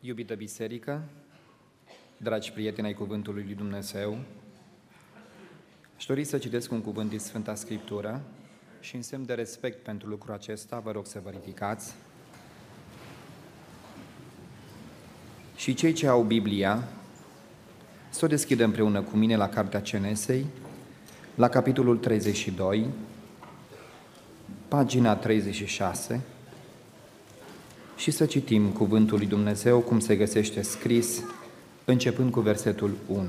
Iubită biserică, dragi prieteni ai Cuvântului lui Dumnezeu, aș dori să citesc un cuvânt din Sfânta Scriptură și în semn de respect pentru lucrul acesta vă rog să vă ridicați. Și cei ce au Biblia, să o deschidă împreună cu mine la Cartea Cenesei, la capitolul 32, pagina 36, și să citim Cuvântul lui Dumnezeu cum se găsește scris, începând cu versetul 1.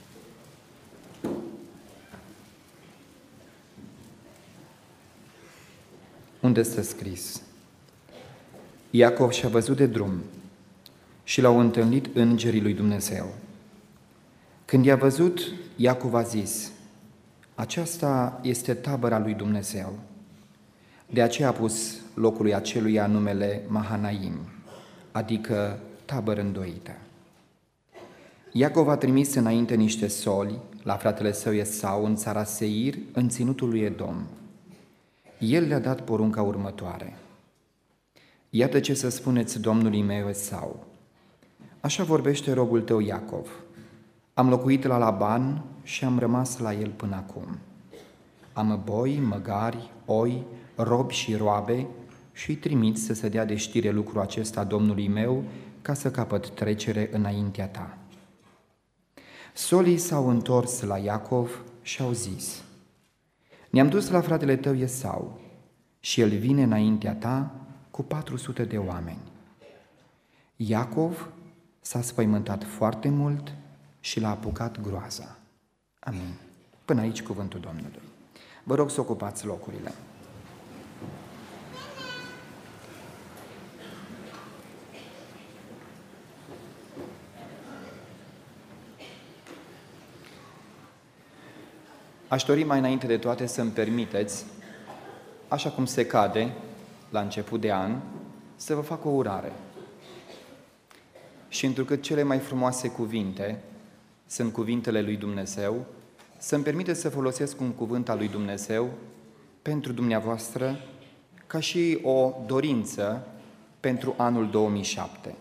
Unde este scris: Iacov și-a văzut de drum și l-au întâlnit îngerii lui Dumnezeu. Când i-a văzut, Iacov a zis: aceasta este tabăra lui Dumnezeu. De aceea a pus locului aceluia numele Mahanaim, adică tabără îndoită. Iacov a trimis înainte niște soli la fratele său Esau în țara Seir, în ținutul lui Edom. El le-a dat porunca următoare: iată ce să spuneți domnului meu Esau. Așa vorbește robul tău Iacov. Am locuit la Laban și am rămas la el până acum. Am boi, măgari, oi, robi și roabe și-i trimit să se dea de știre lucrul acesta domnului meu, ca să capăt trecere înaintea ta. Solii s-au întors la Iacov și au zis: ne-am dus la fratele tău Esau și el vine înaintea ta cu 400 de oameni. Iacov s-a spăimântat foarte mult și l-a apucat groaza. Amin. Până aici cuvântul Domnului. Vă rog să ocupați locurile. Aș dori mai înainte de toate să-mi permiteți, așa cum se cade la început de an, să vă fac o urare. Și întrucât cele mai frumoase cuvinte sunt cuvintele lui Dumnezeu, să-mi permiteți să folosesc un cuvânt al lui Dumnezeu pentru dumneavoastră ca și o dorință pentru anul 2007.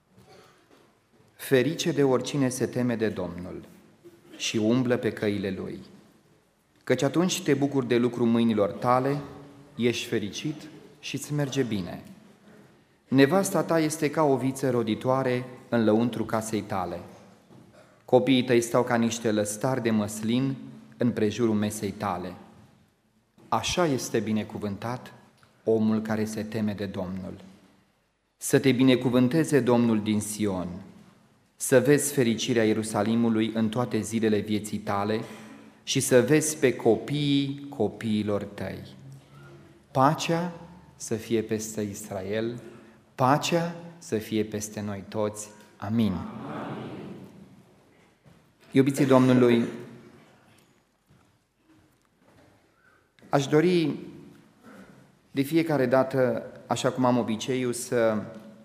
Ferice de oricine se teme de Domnul și umblă pe căile Lui, căci atunci te bucuri de lucrul mâinilor tale, ești fericit și îți merge bine. Nevasta ta este ca o viță roditoare în lăuntru casei tale. Copiii tăi stau ca niște lăstari de măslin în prejurul mesei tale. Așa este binecuvântat omul care se teme de Domnul. Să te binecuvânteze Domnul din Sion, să vezi fericirea Ierusalimului în toate zilele vieții tale și să vezi pe copiii copiilor tăi. Pacea să fie peste Israel, pacea să fie peste noi toți. Amin. Iubiții Domnului, aș dori de fiecare dată, așa cum am obiceiul, să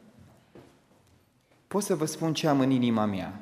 pot să vă spun ce am în inima mea.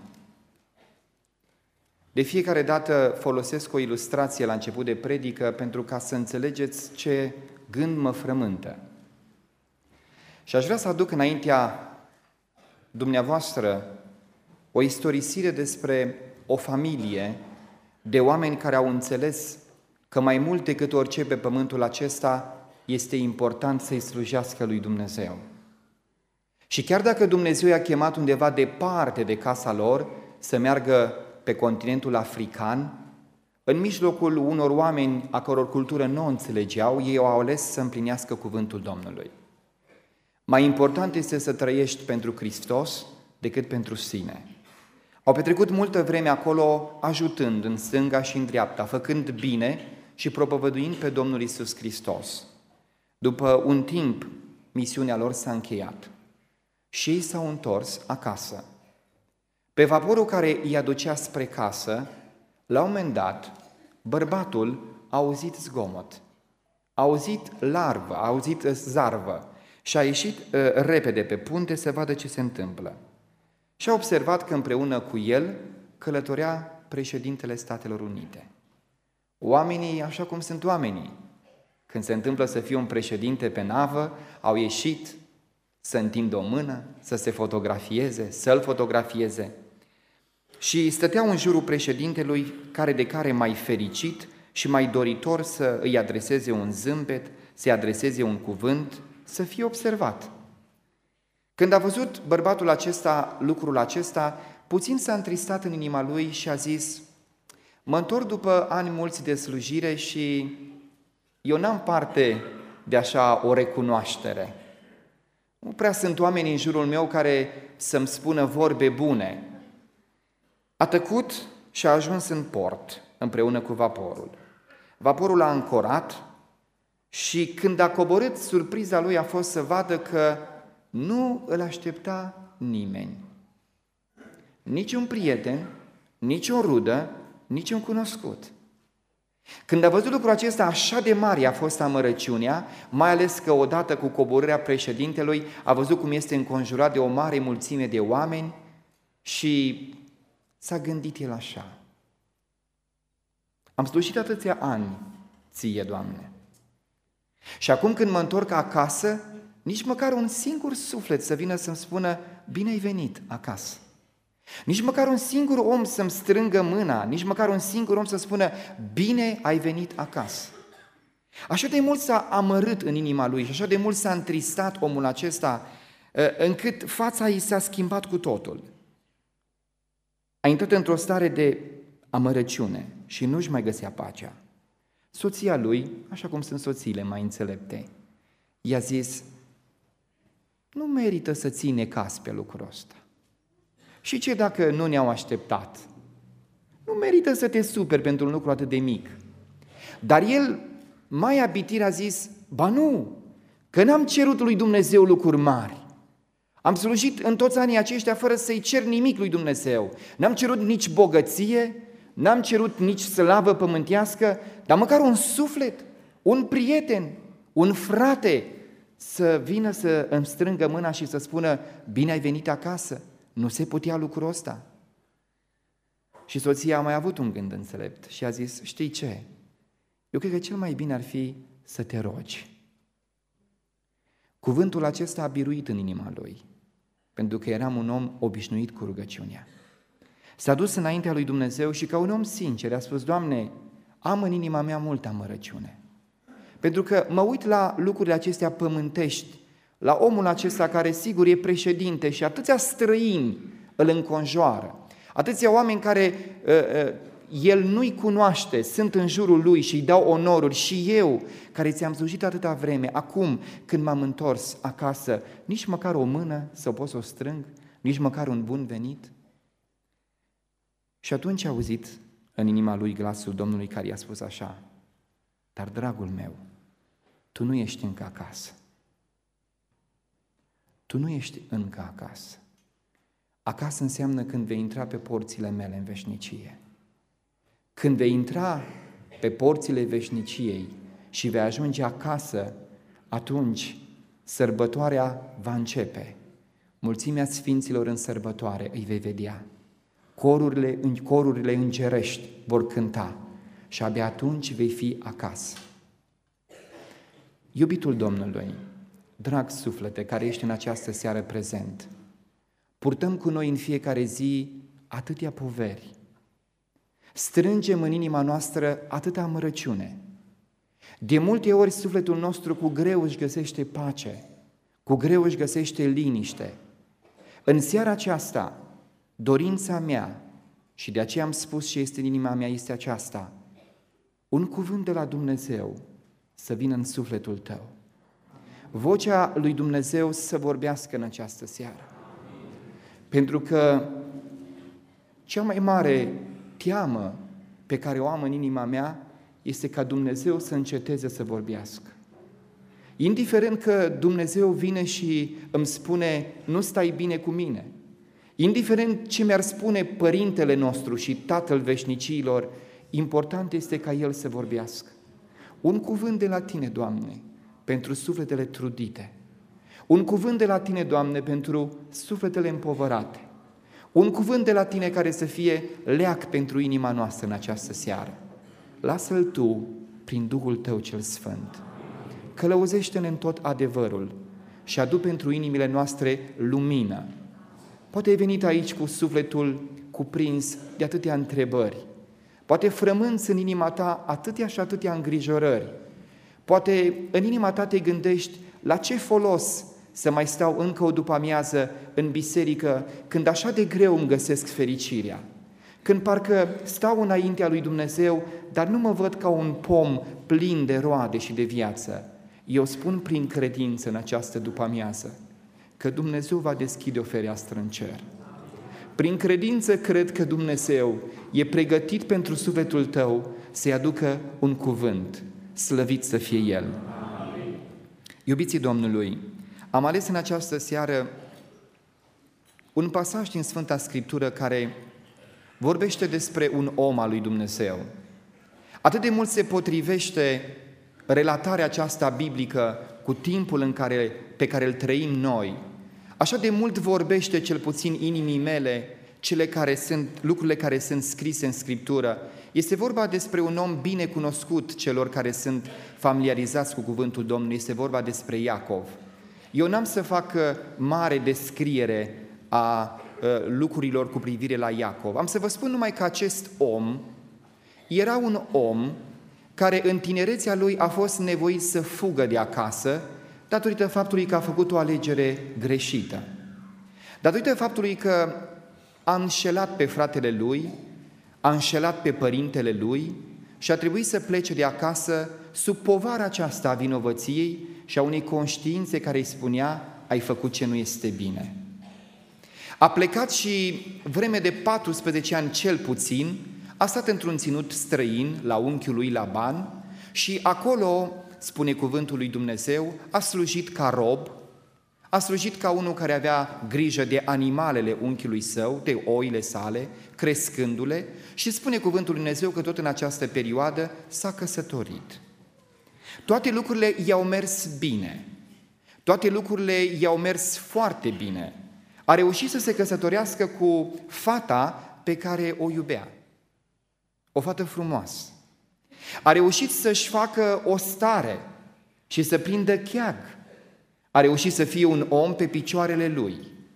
De fiecare dată folosesc o ilustrație la început de predică pentru ca să înțelegeți ce gând mă frământă. Și aș vrea să aduc înaintea dumneavoastră o istorisire despre o familie de oameni care au înțeles că mai mult decât orice pe pământul acesta este important să-i slujească lui Dumnezeu. Și chiar dacă Dumnezeu i-a chemat undeva departe de casa lor să meargă pe continentul african, în mijlocul unor oameni a căror cultură nu o înțelegeau, ei au ales să împlinească cuvântul Domnului. Mai important este să trăiești pentru Hristos decât pentru sine. Au petrecut multă vreme acolo ajutând în stânga și în dreapta, făcând bine și propovăduind pe Domnul Iisus Hristos. După un timp, misiunea lor s-a încheiat și ei s-au întors acasă. Pe vaporul care îi aducea spre casă, la un moment dat, bărbatul a auzit zgomot, a auzit larvă, a auzit zarvă și a ieșit repede pe punte să vadă ce se întâmplă. Și a observat că împreună cu el călătorea președintele Statelor Unite. Oamenii, așa cum sunt oamenii, când se întâmplă să fie un președinte pe navă, au ieșit să întindă o mână, să se fotografieze, să-l fotografieze. Și stăteau în jurul președintelui, care de care mai fericit și mai doritor să îi adreseze un zâmbet, să-i adreseze un cuvânt, să fie observat. Când a văzut bărbatul acesta lucrul acesta, puțin s-a întristat în inima lui și a zis: mă întorc după ani mulți de slujire și eu n-am parte de așa o recunoaștere. Nu prea sunt oameni în jurul meu care să-mi spună vorbe bune. A tăcut și a ajuns în port împreună cu vaporul. Vaporul a ancorat și când a coborât, surpriza lui a fost să vadă că nu îl aștepta nimeni. Nici un prieten, nici o rudă, nici un cunoscut. Când a văzut lucrul acesta, așa de mare a fost amărăciunea, mai ales că odată cu coborârea președintelui a văzut cum este înconjurat de o mare mulțime de oameni și s-a gândit el așa: am slujit atâția ani ție, Doamne, și acum când mă întorc acasă, nici măcar un singur suflet să vină să-mi spună bine ai venit acasă. Nici măcar un singur om să-mi strângă mâna, nici măcar un singur om să spună bine ai venit acasă. Așa de mult s-a amărât în inima lui și așa de mult s-a întristat omul acesta, încât fața ei s-a schimbat cu totul. A intrat într-o stare de amărăciune și nu-și mai găsea pacea. Soția lui, așa cum sunt soțiile mai înțelepte, i-a zis: nu merită să ții necaz pe lucrul ăsta. Și ce dacă nu ne-au așteptat? Nu merită să te superi pentru un lucru atât de mic. Dar el, mai abitir, a zis: ba nu, că n-am cerut lui Dumnezeu lucruri mari. Am slujit în toți anii aceștia fără să-i cer nimic lui Dumnezeu. N-am cerut nici bogăție, n-am cerut nici slavă pământească, dar măcar un suflet, un prieten, un frate să vină să îmi strângă mâna și să spună bine ai venit acasă. Nu se putea lucrul ăsta. Și soția a mai avut un gând înțelept și a zis: știi ce? Eu cred că cel mai bine ar fi să te rogi. Cuvântul acesta a biruit în inima lui, pentru că eram un om obișnuit cu rugăciunea. S-a dus înaintea lui Dumnezeu și ca un om sincer a spus: Doamne, am în inima mea multă amărăciune, pentru că mă uit la lucrurile acestea pământești, la omul acesta care sigur e președinte și atâția străini îl înconjoară, atâția oameni care el nu-i cunoaște, sunt în jurul lui și îi dau onoruri, și eu care ți-am slujit atâta vreme, acum când m-am întors acasă, nici măcar o mână să pot să o strâng, nici măcar un bun venit? Și atunci a auzit în inima lui glasul Domnului care i-a spus așa: dar, dragul meu, tu nu ești încă acasă. Tu nu ești încă acasă. Acasă înseamnă când vei intra pe porțile mele în veșnicie. Când vei intra pe porțile veșniciei și vei ajunge acasă, atunci sărbătoarea va Mulțimea sfinților în sărbătoare îi vei vedea. Corurile îngerești vor cânta și abia atunci vei fi acasă. Iubitul Domnului, drag suflete care ești în această seară prezent, purtăm cu noi în fiecare zi atâtea poveri. Strângem în inima noastră atâta amărăciune. De multe ori sufletul nostru cu greu își găsește pace, cu greu își găsește liniște. În seara aceasta, dorința mea, și de aceea am spus și este în inima mea, este aceasta: un cuvânt de la Dumnezeu să vină în sufletul tău. Vocea lui Dumnezeu să vorbească în această seară. Pentru că cea mai mare teamă pe care o am în inima mea este ca Dumnezeu să înceteze să vorbească. Indiferent că Dumnezeu vine și îmi spune nu stai bine cu mine, indiferent ce mi-ar spune Părintele nostru și Tatăl veșnicilor, important este ca El să vorbească. Un cuvânt de la Tine, Doamne, pentru sufletele trudite. Un cuvânt de la Tine, Doamne, pentru sufletele împovărate. Un cuvânt de la Tine care să fie leac pentru inima noastră în această seară. Lasă-L Tu, prin Duhul Tău cel Sfânt. Călăuzește-ne în tot adevărul și adu pentru inimile noastre lumină. Poate ai venit aici cu sufletul cuprins de atâtea întrebări. Poate frămânți în inima ta atâtea și atâtea îngrijorări. Poate în inima ta te gândești la ce folos să mai stau încă o după-amiază în biserică când așa de greu îmi găsesc fericirea. Când parcă stau înaintea lui Dumnezeu, dar nu mă văd ca un pom plin de roade și de viață. Eu spun prin credință în această după-amiază că Dumnezeu va deschide o fereastră în cer. Prin credință cred că Dumnezeu e pregătit pentru sufletul tău să-i aducă un cuvânt. Slăvit să fie El! Amin. Iubiții Domnului, am ales în această seară un pasaj din Sfânta Scriptură care vorbește despre un om al lui Dumnezeu. Atât de mult se potrivește relatarea aceasta biblică cu timpul pe care îl trăim noi. Așa de mult vorbește cel puțin inimii mele lucrurile care sunt scrise în Scriptură. Este vorba despre un om bine cunoscut celor care sunt familiarizați cu cuvântul Domnului. Este vorba despre Iacov. Eu n-am să fac mare descriere a lucrurilor cu privire la Iacov. Am să vă spun numai că acest om era un om care în tinerețea lui a fost nevoit să fugă de acasă datorită faptului că a făcut o alegere greșită. Datorită faptului că a înșelat pe fratele lui, a înșelat pe părintele lui și a trebuit să plece de acasă sub povara aceasta a vinovăției și a unei conștiințe care îi spunea: ai făcut ce nu este bine. A plecat și vreme de 14 ani cel puțin a stat într-un ținut străin la unchiul lui Laban și acolo, spune cuvântul lui Dumnezeu, a slujit ca rob, a slujit ca unul care avea grijă de animalele unchiului său, de oile sale, crescându-le, și spune cuvântul lui Dumnezeu că tot în această perioadă s-a căsătorit. Toate lucrurile i-au mers bine, toate lucrurile i-au mers foarte bine. A reușit să se căsătorească cu fata pe care o iubea, o fată frumoasă. A reușit să-și facă o stare și să prindă cheag. A reușit să fie un om pe picioarele lui.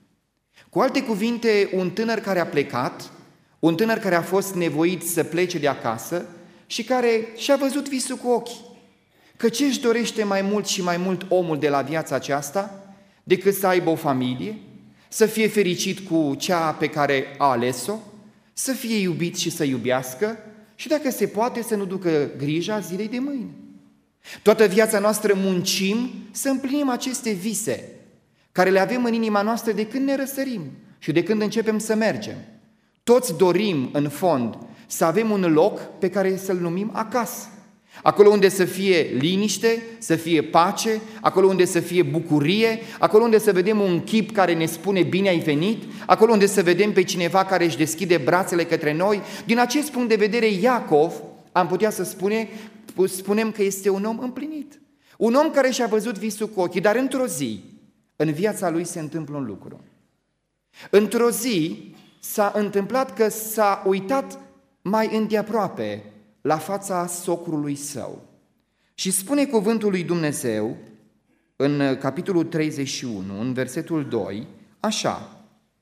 Cu alte cuvinte, un tânăr care a plecat, un tânăr care a fost nevoit să plece de acasă și care și-a văzut visul cu ochii. Că ce își dorește mai mult și mai mult omul de la viața aceasta decât să aibă o familie, să fie fericit cu cea pe care a ales-o, să fie iubit și să iubească și, dacă se poate, să nu ducă grija zilei de mâine. Toată viața noastră muncim să împlinim aceste vise care le avem în inima noastră de când ne răsărim și de când începem să mergem. Toți dorim, în fond, să avem un loc pe care să-l numim acasă. Acolo unde să fie liniște, să fie pace, acolo unde să fie bucurie, acolo unde să vedem un chip care ne spune bine ai venit, acolo unde să vedem pe cineva care își deschide brațele către noi. Din acest punct de vedere, Iacov, am putea să spunem că este un om împlinit. Un om care și-a văzut visul cu ochii, dar într-o zi, în viața lui se întâmplă un lucru. Într-o zi s-a întâmplat că s-a uitat mai îndeaproape la fața socrului său. Și spune cuvântul lui Dumnezeu în capitolul 31, în versetul 2, așa: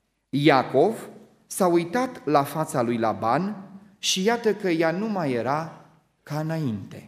Iacov s-a uitat la fața lui Laban și iată că ea nu mai era ca înainte.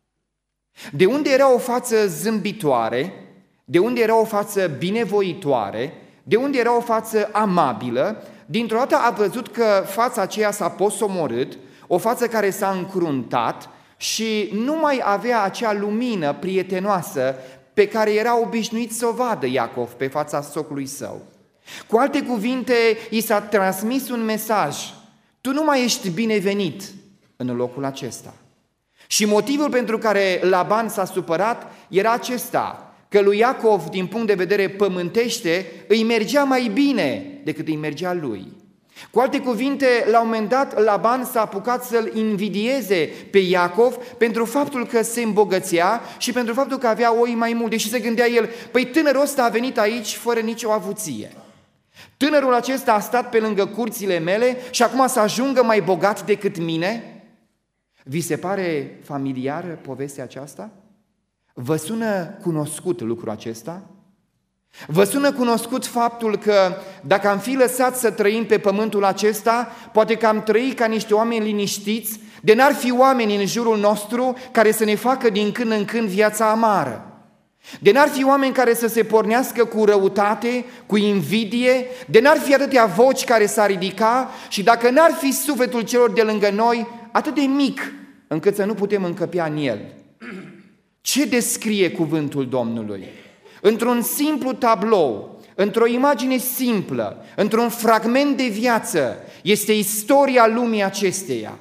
De unde era o față zâmbitoare, de unde era o față binevoitoare, de unde era o față amabilă, dintr-o dată a văzut că fața aceea s-a posomorât, o față care s-a încruntat și nu mai avea acea lumină prietenoasă pe care era obișnuit să o vadă Iacov pe fața socrului său. Cu alte cuvinte, i s-a transmis un mesaj: tu nu mai ești binevenit în locul acesta. Și motivul pentru care Laban s-a supărat era acesta, că lui Iacov, din punct de vedere pământește, îi mergea mai bine decât îi mergea lui. Cu alte cuvinte, la un moment dat, Laban s-a apucat să-l invidieze pe Iacov pentru faptul că se îmbogățea și pentru faptul că avea oi mai multe. Și se gândea el: păi tânărul ăsta a venit aici fără nicio avuție. Tânărul acesta a stat pe lângă curțile mele și acum să ajungă mai bogat decât mine? Vi se pare familiară povestea aceasta? Vă sună cunoscut lucrul acesta? Vă sună cunoscut faptul că dacă am fi lăsat să trăim pe pământul acesta, poate că am trăit ca niște oameni liniștiți, de n-ar fi oameni în jurul nostru care să ne facă din când în când viața amară. De n-ar fi oameni care să se pornească cu răutate, cu invidie, de n-ar fi atâtea voci care s-ar ridica și dacă n-ar fi sufletul celor de lângă noi atât de mic încât să nu putem încăpea în el. Ce descrie cuvântul Domnului? Într-un simplu tablou, într-o imagine simplă, într-un fragment de viață, este istoria lumii acesteia.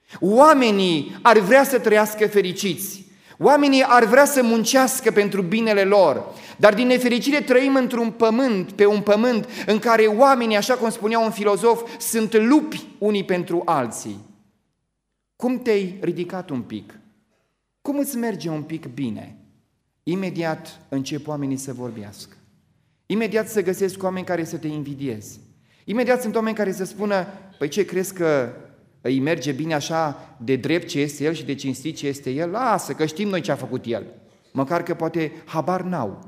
Oamenii ar vrea să trăiască fericiți, oamenii ar vrea să muncească pentru binele lor, dar din nefericire trăim pe un pământ în care oamenii, așa cum spunea un filozof, sunt lupi unii pentru alții. Cum te-ai ridicat un pic? Cum îți merge un pic bine? Imediat încep oamenii să vorbească. Imediat să găsesc oameni care să te invidieze. Imediat sunt oameni care să spună, păi ce crezi că îi merge bine așa de drept ce este el și de cinstit ce este el? Lasă că știm noi ce a făcut el. Măcar că poate habar n-au.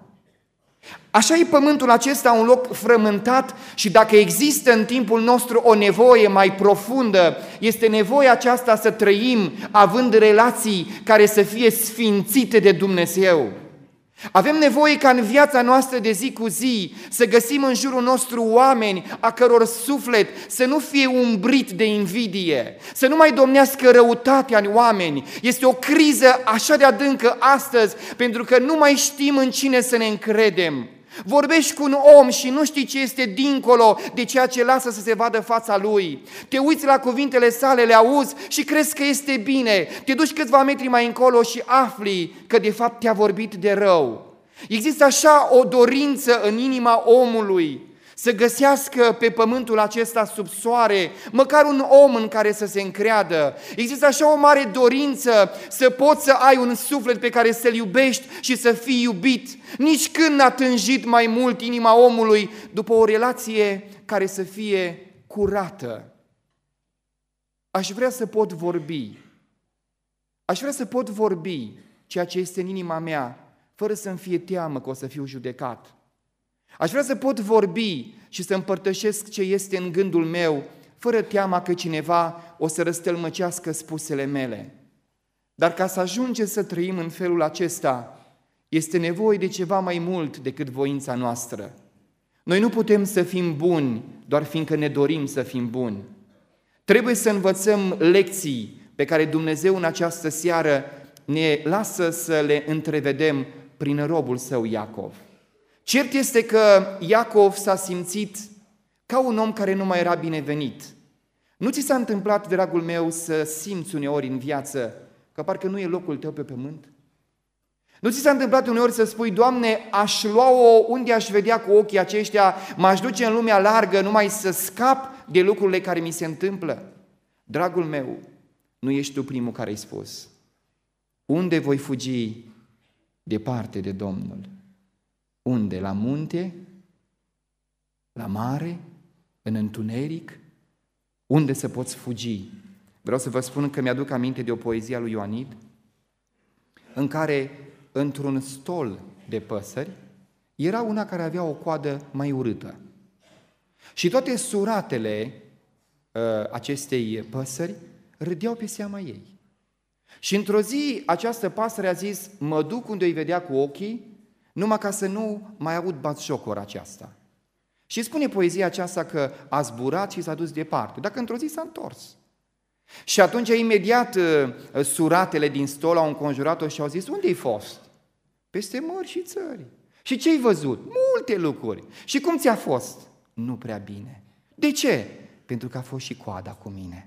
Așa e pământul acesta, un loc frământat și dacă există în timpul nostru o nevoie mai profundă, este nevoia aceasta să trăim având relații care să fie sfințite de Dumnezeu. Avem nevoie ca în viața noastră de zi cu zi să găsim în jurul nostru oameni a căror suflet să nu fie umbrit de invidie, să nu mai domnească răutatea în oameni. Este o criză așa de adâncă astăzi pentru că nu mai știm în cine să ne încredem. Vorbești cu un om și nu știi ce este dincolo de ceea ce lasă să se vadă fața lui. Te uiți la cuvintele sale, le auzi și crezi că este bine. Te duci câțiva metri mai încolo și afli că de fapt te-a vorbit de rău. Există așa o dorință în inima omului să găsească pe pământul acesta sub soare măcar un om în care să se încreadă. Există așa o mare dorință să poți să ai un suflet pe care să-l iubești și să fii iubit. Nici când n-a tânjit mai mult inima omului după o relație care să fie curată. Aș vrea să pot vorbi. Aș vrea să pot vorbi ceea ce este în inima mea, fără să-mi fie teamă că o să fiu judecat. Aș vrea să pot vorbi și să împărtășesc ce este în gândul meu, fără teama că cineva o să răstălmăcească spusele mele. Dar ca să ajungem să trăim în felul acesta, este nevoie de ceva mai mult decât voința noastră. Noi nu putem să fim buni doar fiindcă ne dorim să fim buni. Trebuie să învățăm lecții pe care Dumnezeu în această seară ne lasă să le întrevedem prin robul său Iacov. Cert este că Iacov s-a simțit ca un om care nu mai era binevenit. Nu ți s-a întâmplat, dragul meu, să simți uneori în viață că parcă nu e locul tău pe pământ? Nu ți s-a întâmplat uneori să spui, Doamne, aș lua-o unde aș vedea cu ochii aceștia, m-aș duce în lumea largă numai să scap de lucrurile care mi se întâmplă? Dragul meu, nu ești tu primul care ai spus. Unde voi fugi departe de Domnul? Unde? La munte? La mare? În întuneric? Unde să poți fugi? Vreau să vă spun că mi-aduc aminte de o poezie a lui Ioanid, în care, într-un stol de păsări, era una care avea o coadă mai urâtă. Și toate suratele acestei păsări râdeau pe seama ei. Și într-o zi această pasăre a zis, mă duc unde îi vedea cu ochii, numai ca să nu mai aud batjocora aceasta. Și spune poezia aceasta că a zburat și s-a dus departe, dacă într-o zi s-a întors. Și atunci imediat suratele din stol au înconjurat-o și au zis, unde-ai fost? Peste mări și țări. Și ce-ai văzut? Multe lucruri. Și cum ți-a fost? Nu prea bine. De ce? Pentru că a fost și coada cu mine.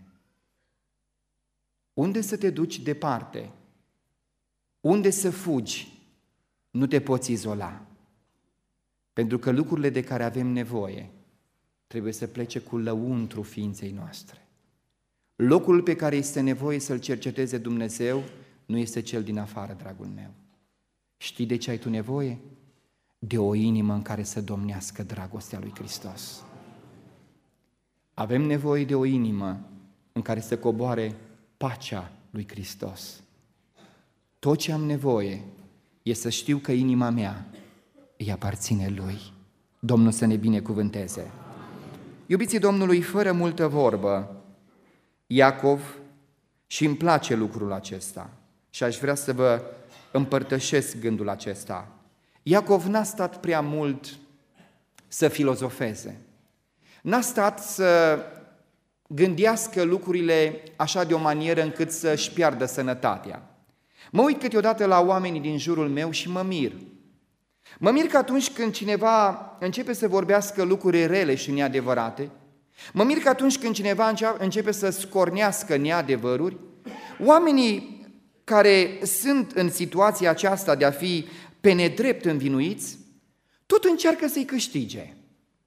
Unde să te duci departe? Unde să fugi? Nu te poți izola. Pentru că lucrurile de care avem nevoie trebuie să plece cu lăuntru ființei noastre. Locul pe care este nevoie să-l cerceteze Dumnezeu nu este cel din afară, dragul meu. Știi de ce ai tu nevoie? De o inimă în care să domnească dragostea lui Hristos. Avem nevoie de o inimă în care să coboare pacea lui Hristos. Tot ce am nevoie e să știu că inima mea îi aparține Lui. Domnul să ne binecuvânteze. Iubiții Domnului, fără multă vorbă, Iacov, și îmi place lucrul acesta și aș vrea să vă împărtășesc gândul acesta. Iacov n-a stat prea mult să filozofeze, n-a stat să gândească lucrurile așa de o manieră încât să-și piardă sănătatea. Mă uit câteodată la oamenii din jurul meu și mă mir. Mă mir că atunci când cineva începe să vorbească lucruri rele și neadevărate, mă mir că atunci când cineva începe să scornească neadevăruri, oamenii care sunt în situația aceasta de a fi pe nedrept învinuiți, tot încearcă să-i câștige.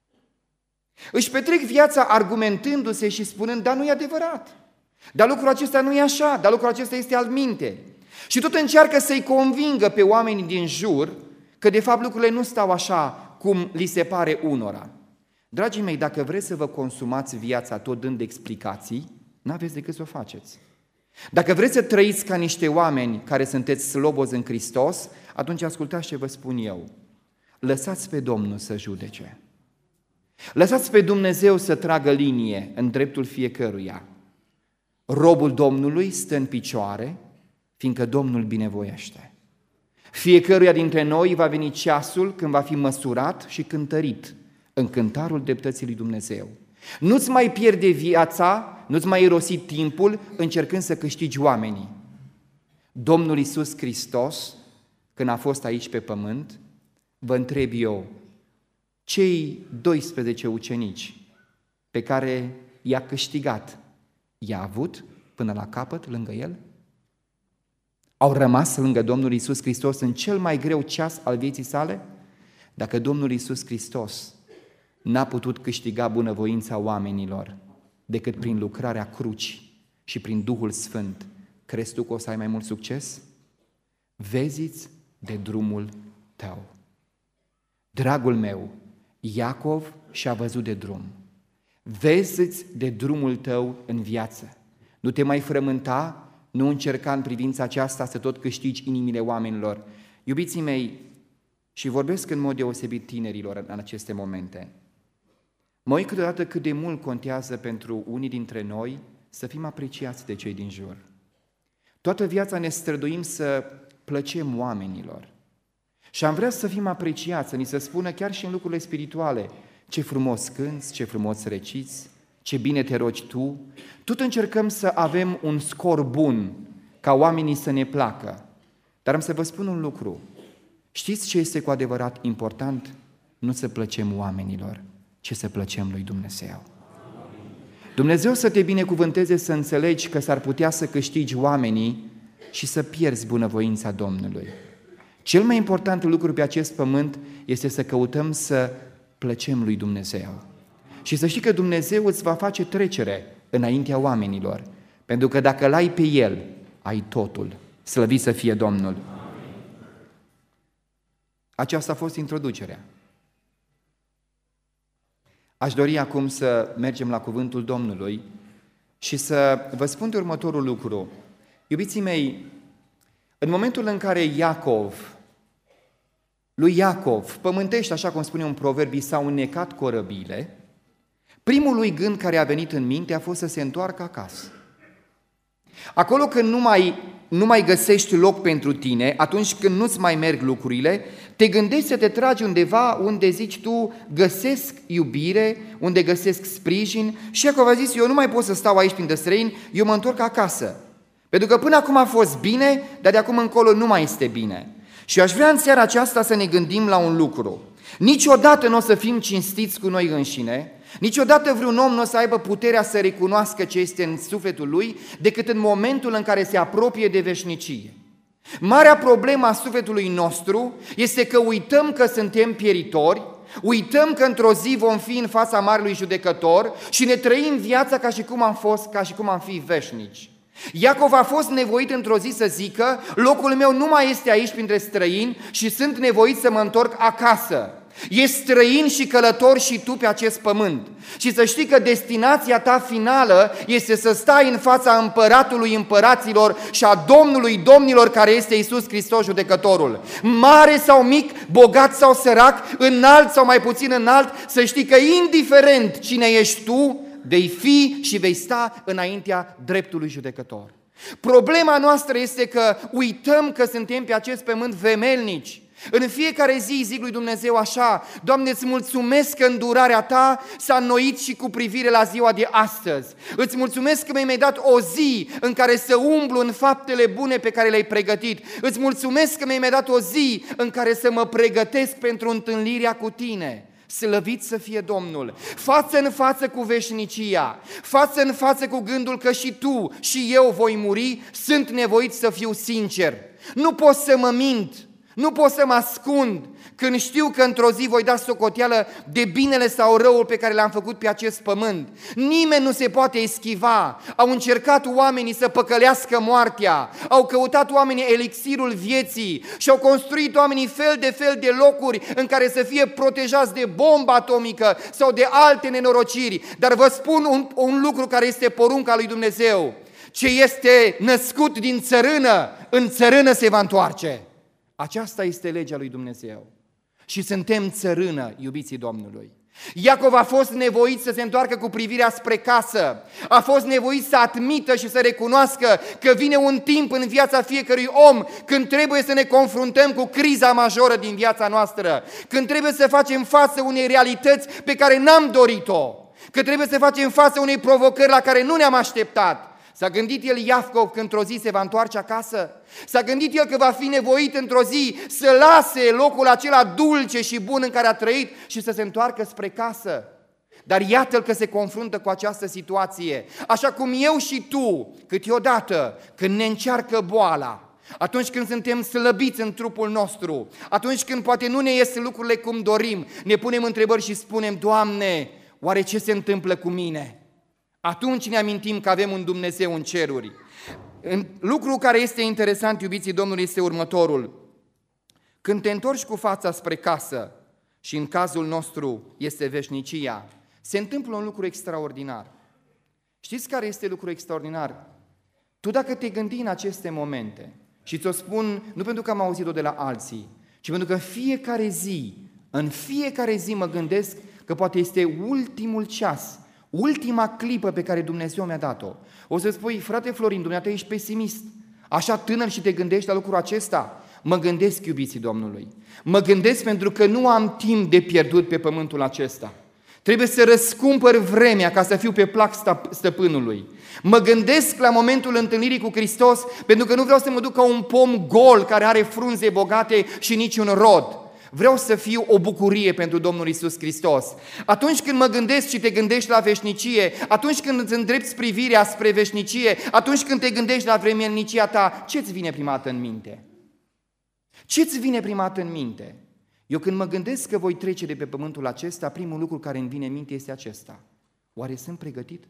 Își petrec viața argumentându-se și spunând, dar nu e adevărat, dar lucrul acesta nu e așa, dar lucrul acesta este altminte. Și tot încearcă să-i convingă pe oamenii din jur că de fapt lucrurile nu stau așa cum li se pare unora. Dragii mei, dacă vreți să vă consumați viața tot dând explicații, n-aveți decât să o faceți. Dacă vreți să trăiți ca niște oameni care sunteți slobozi în Hristos, atunci ascultați ce vă spun eu. Lăsați pe Domnul să judece. Lăsați pe Dumnezeu să tragă linie în dreptul fiecăruia. Robul Domnului stă în picioare, fiindcă Domnul binevoiește. Fiecăruia dintre noi va veni ceasul când va fi măsurat și cântărit în cântarul dreptății lui Dumnezeu. Nu-ți mai pierde viața, nu-ți mai irosi timpul încercând să câștigi oamenii. Domnul Iisus Hristos, când a fost aici pe pământ, vă întreb eu, cei 12 ucenici pe care i-a câștigat, i-a avut până la capăt lângă el? Au rămas lângă Domnul Iisus Hristos în cel mai greu ceas al vieții sale? Dacă Domnul Iisus Hristos n-a putut câștiga bunăvoința oamenilor decât prin lucrarea crucii și prin Duhul Sfânt, crezi tu că o să ai mai mult succes? Vezi-ți de drumul tău. Dragul meu, Iacov și-a văzut de drum. Vezi-ți de drumul tău în viață. Nu te mai frământa, nu încerca în privința aceasta să tot câștigi inimile oamenilor. Iubiții mei, și vorbesc în mod deosebit tinerilor în aceste momente, mă uit câteodată cât de mult contează pentru unii dintre noi să fim apreciați de cei din jur. Toată viața ne străduim să plăcem oamenilor. Și am vrea să fim apreciați, să ni se spună chiar și în lucrurile spirituale, ce frumos cânți, ce frumos reciți, ce bine te rogi tu. Tot încercăm să avem un scor bun, ca oamenii să ne placă. Dar am să vă spun un lucru. Știți ce este cu adevărat important? Nu să plăcem oamenilor, ci să plăcem lui Dumnezeu. Dumnezeu să te binecuvânteze să înțelegi că s-ar putea să câștigi oamenii și să pierzi bunăvoința Domnului. Cel mai important lucru pe acest pământ este să căutăm să plăcem lui Dumnezeu. Și să știi că Dumnezeu îți va face trecere înaintea oamenilor, pentru că dacă l-ai pe El, ai totul. Slăvit să fie Domnul! Aceasta a fost introducerea. Aș dori acum să mergem la cuvântul Domnului și să vă spun de următorul lucru. Iubiții mei, în momentul în care lui Iacov pământește, așa cum spune un proverb, i s-au înnecat corăbile, primul lui gând care a venit în minte a fost să se întoarcă acasă. Acolo când nu mai găsești loc pentru tine, atunci când nu-ți mai merg lucrurile, te gândești să te tragi undeva unde zici tu, găsesc iubire, unde găsesc sprijin. Și Iacov a zis, eu nu mai pot să stau aici printre străini, eu mă întorc acasă. Pentru că până acum a fost bine, dar de acum încolo nu mai este bine. Și aș vrea în seara aceasta să ne gândim la un lucru. Niciodată nu o să fim cinstiți cu noi înșine, niciodată vreun om nu o să aibă puterea să recunoască ce este în sufletul lui, decât în momentul în care se apropie de veșnicie. Marea problemă a sufletului nostru este că uităm că suntem pieritori, uităm că într-o zi vom fi în fața Marelui Judecător și ne trăim viața ca și cum am fi veșnici. Iacov a fost nevoit într-o zi să zică, locul meu nu mai este aici printre străini și sunt nevoit să mă întorc acasă. Ești străin și călător și tu pe acest pământ. Și să știi că destinația ta finală este să stai în fața împăratului împăraților și a Domnului domnilor, care este Iisus Hristos, judecătorul. Mare sau mic, bogat sau sărac, înalt sau mai puțin înalt, să știi că indiferent cine ești tu, vei fi și vei sta înaintea dreptului judecător. Problema noastră este că uităm că suntem pe acest pământ vemelnici. În fiecare zi zic lui Dumnezeu așa: Doamne, îți mulțumesc că îndurarea ta s-a înnoit și cu privire la ziua de astăzi. Îți mulțumesc că mi-ai dat o zi în care să umblu în faptele bune pe care le-ai pregătit. Îți mulțumesc că mi-ai dat o zi în care să mă pregătesc pentru întâlnirea cu tine. Slăvit să fie Domnul! Față în față cu veșnicia, față în față cu gândul că și tu și eu voi muri, sunt nevoit să fiu sincer. Nu pot să mă mint, nu pot să mă ascund când știu că într-o zi voi da socoteală de binele sau răul pe care l-am făcut pe acest pământ. Nimeni nu se poate eschiva. Au încercat oamenii să păcălească moartea, au căutat oamenii elixirul vieții și au construit oamenii fel de locuri în care să fie protejați de bomba atomică sau de alte nenorociri. Dar vă spun un lucru care este porunca lui Dumnezeu: ce este născut din țărână, în țărână se va întoarce. Aceasta este legea lui Dumnezeu. Și suntem țărână, iubiții Domnului. Iacov a fost nevoit să se întoarcă cu privirea spre casă. A fost nevoit să admită și să recunoască că vine un timp în viața fiecărui om când trebuie să ne confruntăm cu criza majoră din viața noastră, când trebuie să facem față unei realități pe care n-am dorit-o, că trebuie să facem față unei provocări la care nu ne-am așteptat. S-a gândit el, Iacov, că într-o zi se va întoarce acasă? S-a gândit el că va fi nevoit într-o zi să lase locul acela dulce și bun în care a trăit și să se întoarcă spre casă? Dar iată-l că se confruntă cu această situație. Așa cum eu și tu, câteodată, când ne încearcă boala, atunci când suntem slăbiți în trupul nostru, atunci când poate nu ne ies lucrurile cum dorim, ne punem întrebări și spunem: Doamne, oare ce se întâmplă cu mine? Atunci ne amintim că avem un Dumnezeu în ceruri. Lucru care este interesant, iubiții Domnului, este următorul. Când te întorci cu fața spre casă, și în cazul nostru este veșnicia, se întâmplă un lucru extraordinar. Știți care este lucru extraordinar? Tu dacă te gândi în aceste momente, și ți-o spun nu pentru că am auzit-o de la alții, ci pentru că în fiecare zi mă gândesc că poate este ultimul ceas, ultima clipă pe care Dumnezeu mi-a dat-o. O să spui: frate Florin, dumneata ești pesimist, așa tânăr și te gândești la lucrul acesta? Mă gândesc, iubiții Domnului, mă gândesc pentru că nu am timp de pierdut pe pământul acesta. Trebuie să răscumpăr vremea ca să fiu pe plac stăpânului. Mă gândesc la momentul întâlnirii cu Hristos pentru că nu vreau să mă duc ca un pom gol care are frunze bogate și niciun rod. Vreau să fiu o bucurie pentru Domnul Iisus Hristos. Atunci când mă gândesc și te gândești la veșnicie, atunci când îți îndrepți privirea spre veșnicie, atunci când te gândești la vremelnicia ta, ce-ți vine prima dată în minte? Ce-ți vine prima dată în minte? Eu când mă gândesc că voi trece de pe pământul acesta, primul lucru care îmi vine în minte este acesta: oare sunt pregătit?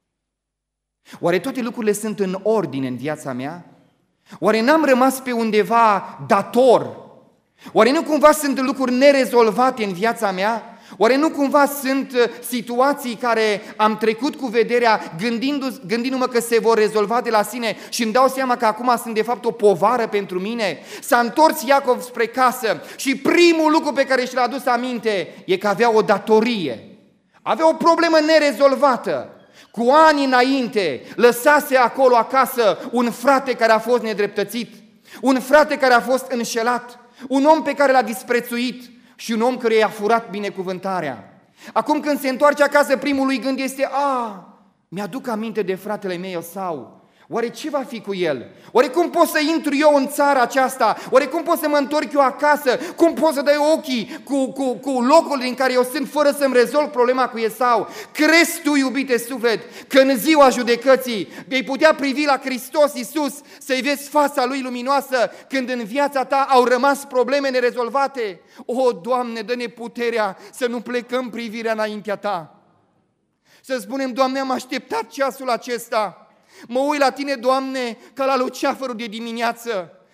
Oare toate lucrurile sunt în ordine în viața mea? Oare n-am rămas pe undeva dator? Oare nu cumva sunt lucruri nerezolvate în viața mea? Oare nu cumva sunt situații care am trecut cu vederea gândindu-mă că se vor rezolva de la sine și îmi dau seama că acum sunt de fapt o povară pentru mine? S-a întors Iacov spre casă și primul lucru pe care și l-a adus aminte e că avea o datorie. Avea o problemă nerezolvată. Cu ani înainte lăsase acolo acasă un frate care a fost nedreptățit, un frate care a fost înșelat, un om pe care l-a disprețuit și un om care i-a furat binecuvântarea. Acum când se întoarce acasă, primul lui gând este: mi-aduc aminte de fratele meu Esau. Oare ce va fi cu el? Oare cum pot să intru eu în țara aceasta? Oare cum pot să mă întorc eu acasă? Cum pot să dai ochii cu locul din care eu sunt fără să-mi rezolv problema cu Esau? Crezi tu, iubite suflet, că în ziua judecății vei putea privi la Hristos Iisus, să-i vezi fața Lui luminoasă, când în viața ta au rămas probleme nerezolvate? O, Doamne, dă-ne puterea să nu plecăm privirea înaintea Ta. Să spunem: Doamne, am așteptat ceasul acesta. Mă uit la Tine, Doamne, ca la luceafărul de dimineață.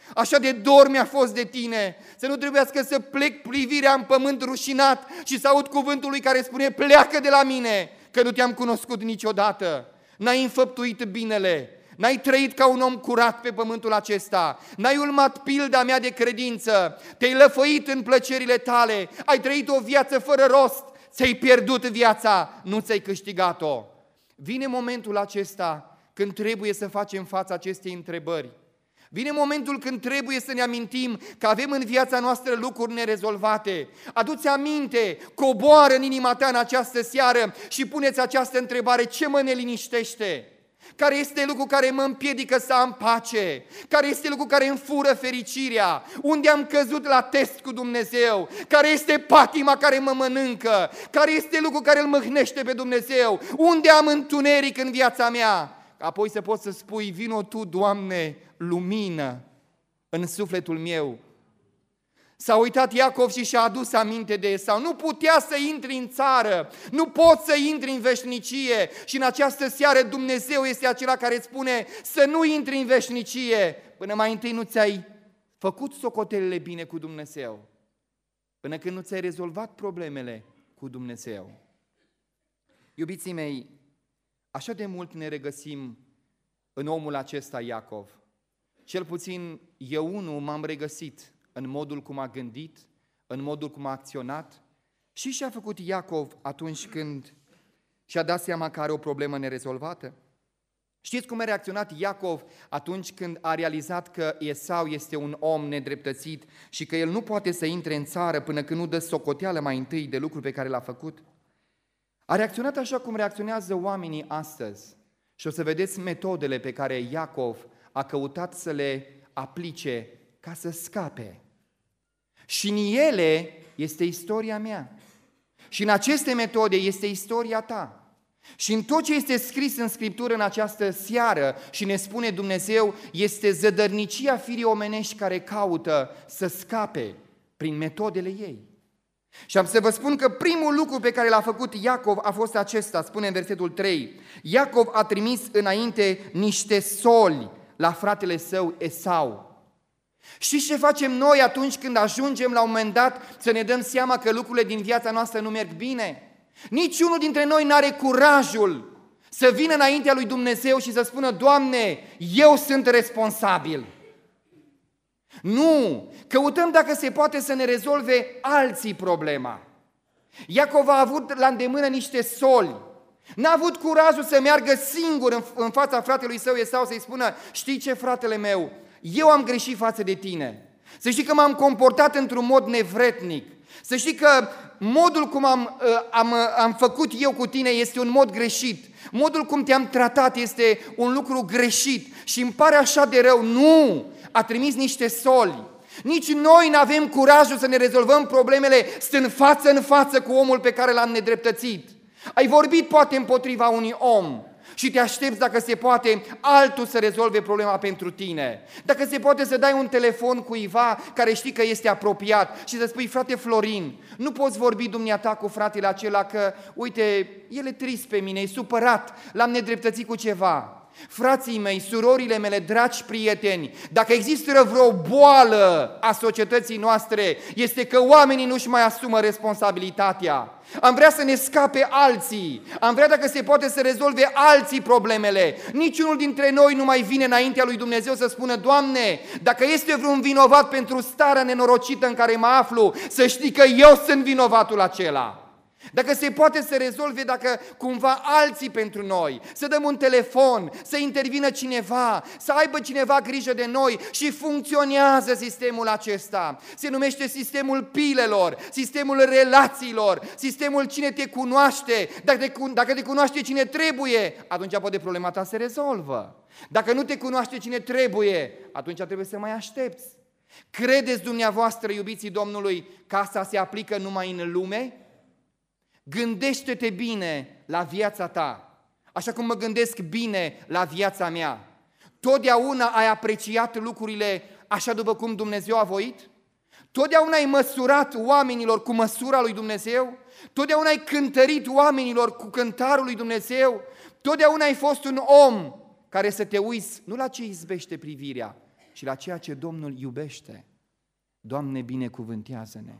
Așa de dor mi-a fost de tine, să nu trebuiască să plec privirea în pământ rușinat și să aud cuvântul lui care spune: pleacă de la mine, că nu te-am cunoscut niciodată. N-ai înfăptuit binele, n-ai trăit ca un om curat pe pământul acesta, n-ai urmat pilda mea de credință, te-ai lăfăit în plăcerile tale, ai trăit o viață fără rost, ți-ai pierdut viața, nu ți-ai câștigat-o. Vine momentul acesta când trebuie să facem față acestei întrebări. Vine momentul când trebuie să ne amintim că avem în viața noastră lucruri nerezolvate. Adu-ți aminte, coboară în inima ta în această seară și puneți această întrebare: ce mă neliniștește? Care este lucru care mă împiedică să am pace? Care este lucru care îmi fură fericirea? Unde am căzut la test cu Dumnezeu? Care este patima care mă mănâncă? Care este lucru care îl mâhnește pe Dumnezeu? Unde am întuneric în viața mea? Apoi să poți să spui: vino Tu, Doamne, lumină în sufletul meu. S-a uitat Iacov și și-a adus aminte de Esau. Nu putea să intri în țară, nu poți să intri în veșnicie. Și în această seară Dumnezeu este acela care îți spune să nu intri în veșnicie până mai întâi nu ți-ai făcut socotelele bine cu Dumnezeu, până când nu ți-ai rezolvat problemele cu Dumnezeu. Iubiții mei, așa de mult ne regăsim în omul acesta Iacov. Cel puțin eu unul m-am regăsit în modul cum a gândit, în modul cum a acționat și ce-a făcut Iacov atunci când și-a dat seama că are o problemă nerezolvată. Știți cum a reacționat Iacov atunci când a realizat că Esau este un om nedreptățit și că el nu poate să intre în țară până când nu dă socoteală mai întâi de lucrul pe care l-a făcut? A reacționat așa cum reacționează oamenii astăzi. Și o să vedeți metodele pe care Iacov a căutat să le aplice ca să scape. Și în ele este istoria mea. Și în aceste metode este istoria ta. Și în tot ce este scris în Scriptură în această seară și ne spune Dumnezeu, este zădărnicia firii omenești care caută să scape prin metodele ei. Și am să vă spun că primul lucru pe care l-a făcut Iacov a fost acesta, spune în versetul 3. Iacov a trimis înainte niște soli la fratele său Esau. Și ce facem noi atunci când ajungem la un moment dat să ne dăm seama că lucrurile din viața noastră nu merg bine? Niciunul dintre noi n-are curajul să vină înaintea lui Dumnezeu și să spună: Doamne, eu sunt responsabil. Nu, căutăm dacă se poate să ne rezolve alții problema. Iacov a avut la îndemână niște soli. N-a avut curajul să meargă singur în fața fratelui său Esau să-i spună: știi ce, fratele meu, eu am greșit față de tine. Să știi că m-am comportat într-un mod nevretnic. Să știi că modul cum am făcut eu cu tine este un mod greșit. Modul cum te-am tratat este un lucru greșit și îmi pare așa de rău. Nu! A trimis niște soli. Nici noi nu avem curajul să ne rezolvăm problemele stând față în față cu omul pe care l-am nedreptățit. Ai vorbit poate împotriva unui om și te aștepți, dacă se poate, altul să rezolve problema pentru tine. Dacă se poate să dai un telefon cuiva care știi că este apropiat și să spui: frate Florin, nu poți vorbi dumneata cu fratele acela că, uite, el e trist pe mine, e supărat, l-am nedreptățit cu ceva. Frații mei, surorile mele, dragi prieteni, dacă există vreo boală a societății noastre, este că oamenii nu-și mai asumă responsabilitatea. Am vrea să ne scape alții, am vrea, dacă se poate, să rezolve alții problemele. Niciunul dintre noi nu mai vine înaintea lui Dumnezeu să spună: Doamne, dacă este vreun vinovat pentru starea nenorocită în care mă aflu, să știi că eu sunt vinovatul acela. Dacă se poate să rezolve, dacă cumva alții pentru noi, să dăm un telefon, să intervină cineva, să aibă cineva grijă de noi și funcționează sistemul acesta. Se numește sistemul pilelor, sistemul relațiilor, sistemul cine te cunoaște. Dacă te cunoaște cine trebuie, atunci poate problema ta se rezolvă. Dacă nu te cunoaște cine trebuie, atunci trebuie să mai aștepți. Credeți dumneavoastră, iubiții Domnului, că asta se aplică numai în lume? Gândește-te bine la viața ta, așa cum mă gândesc bine la viața mea. Totdeauna ai apreciat lucrurile așa după cum Dumnezeu a voit? Totdeauna ai măsurat oamenilor cu măsura lui Dumnezeu? Totdeauna ai cântărit oamenilor cu cântarul lui Dumnezeu? Totdeauna ai fost un om care să te uiți nu la ce izbește privirea, și la ceea ce Domnul iubește. Doamne, binecuvântează-ne!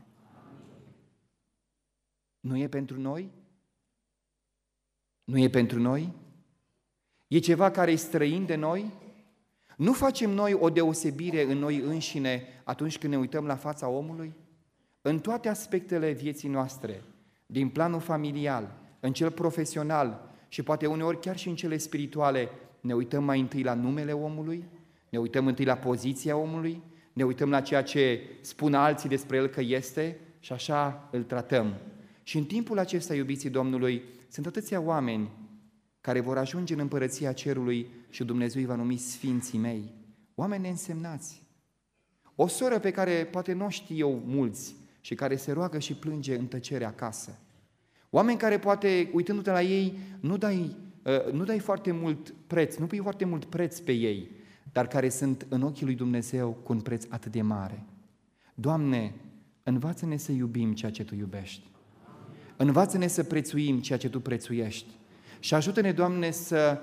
Nu e pentru noi? Nu e pentru noi? E ceva care e străin de noi? Nu facem noi o deosebire în noi înșine atunci când ne uităm la fața omului? În toate aspectele vieții noastre, din planul familial, în cel profesional și poate uneori chiar și în cele spirituale, ne uităm mai întâi la numele omului, ne uităm întâi la poziția omului, ne uităm la ceea ce spun alții despre el că este și așa îl tratăm. Și în timpul acesta, iubiții Domnului, sunt atâția oameni care vor ajunge în împărăția cerului și Dumnezeu îi va numi sfinții mei, oameni neînsemnați. O soră pe care poate nu știu eu mulți și care se roagă și plânge în tăcere acasă. Oameni care poate, uitându-te la ei, nu dai foarte mult preț, nu pui foarte mult preț pe ei, dar care sunt în ochii lui Dumnezeu cu un preț atât de mare. Doamne, învață-ne să iubim ceea ce Tu iubești. Învață-ne să prețuim ceea ce Tu prețuiești. Și ajută-ne, Doamne, să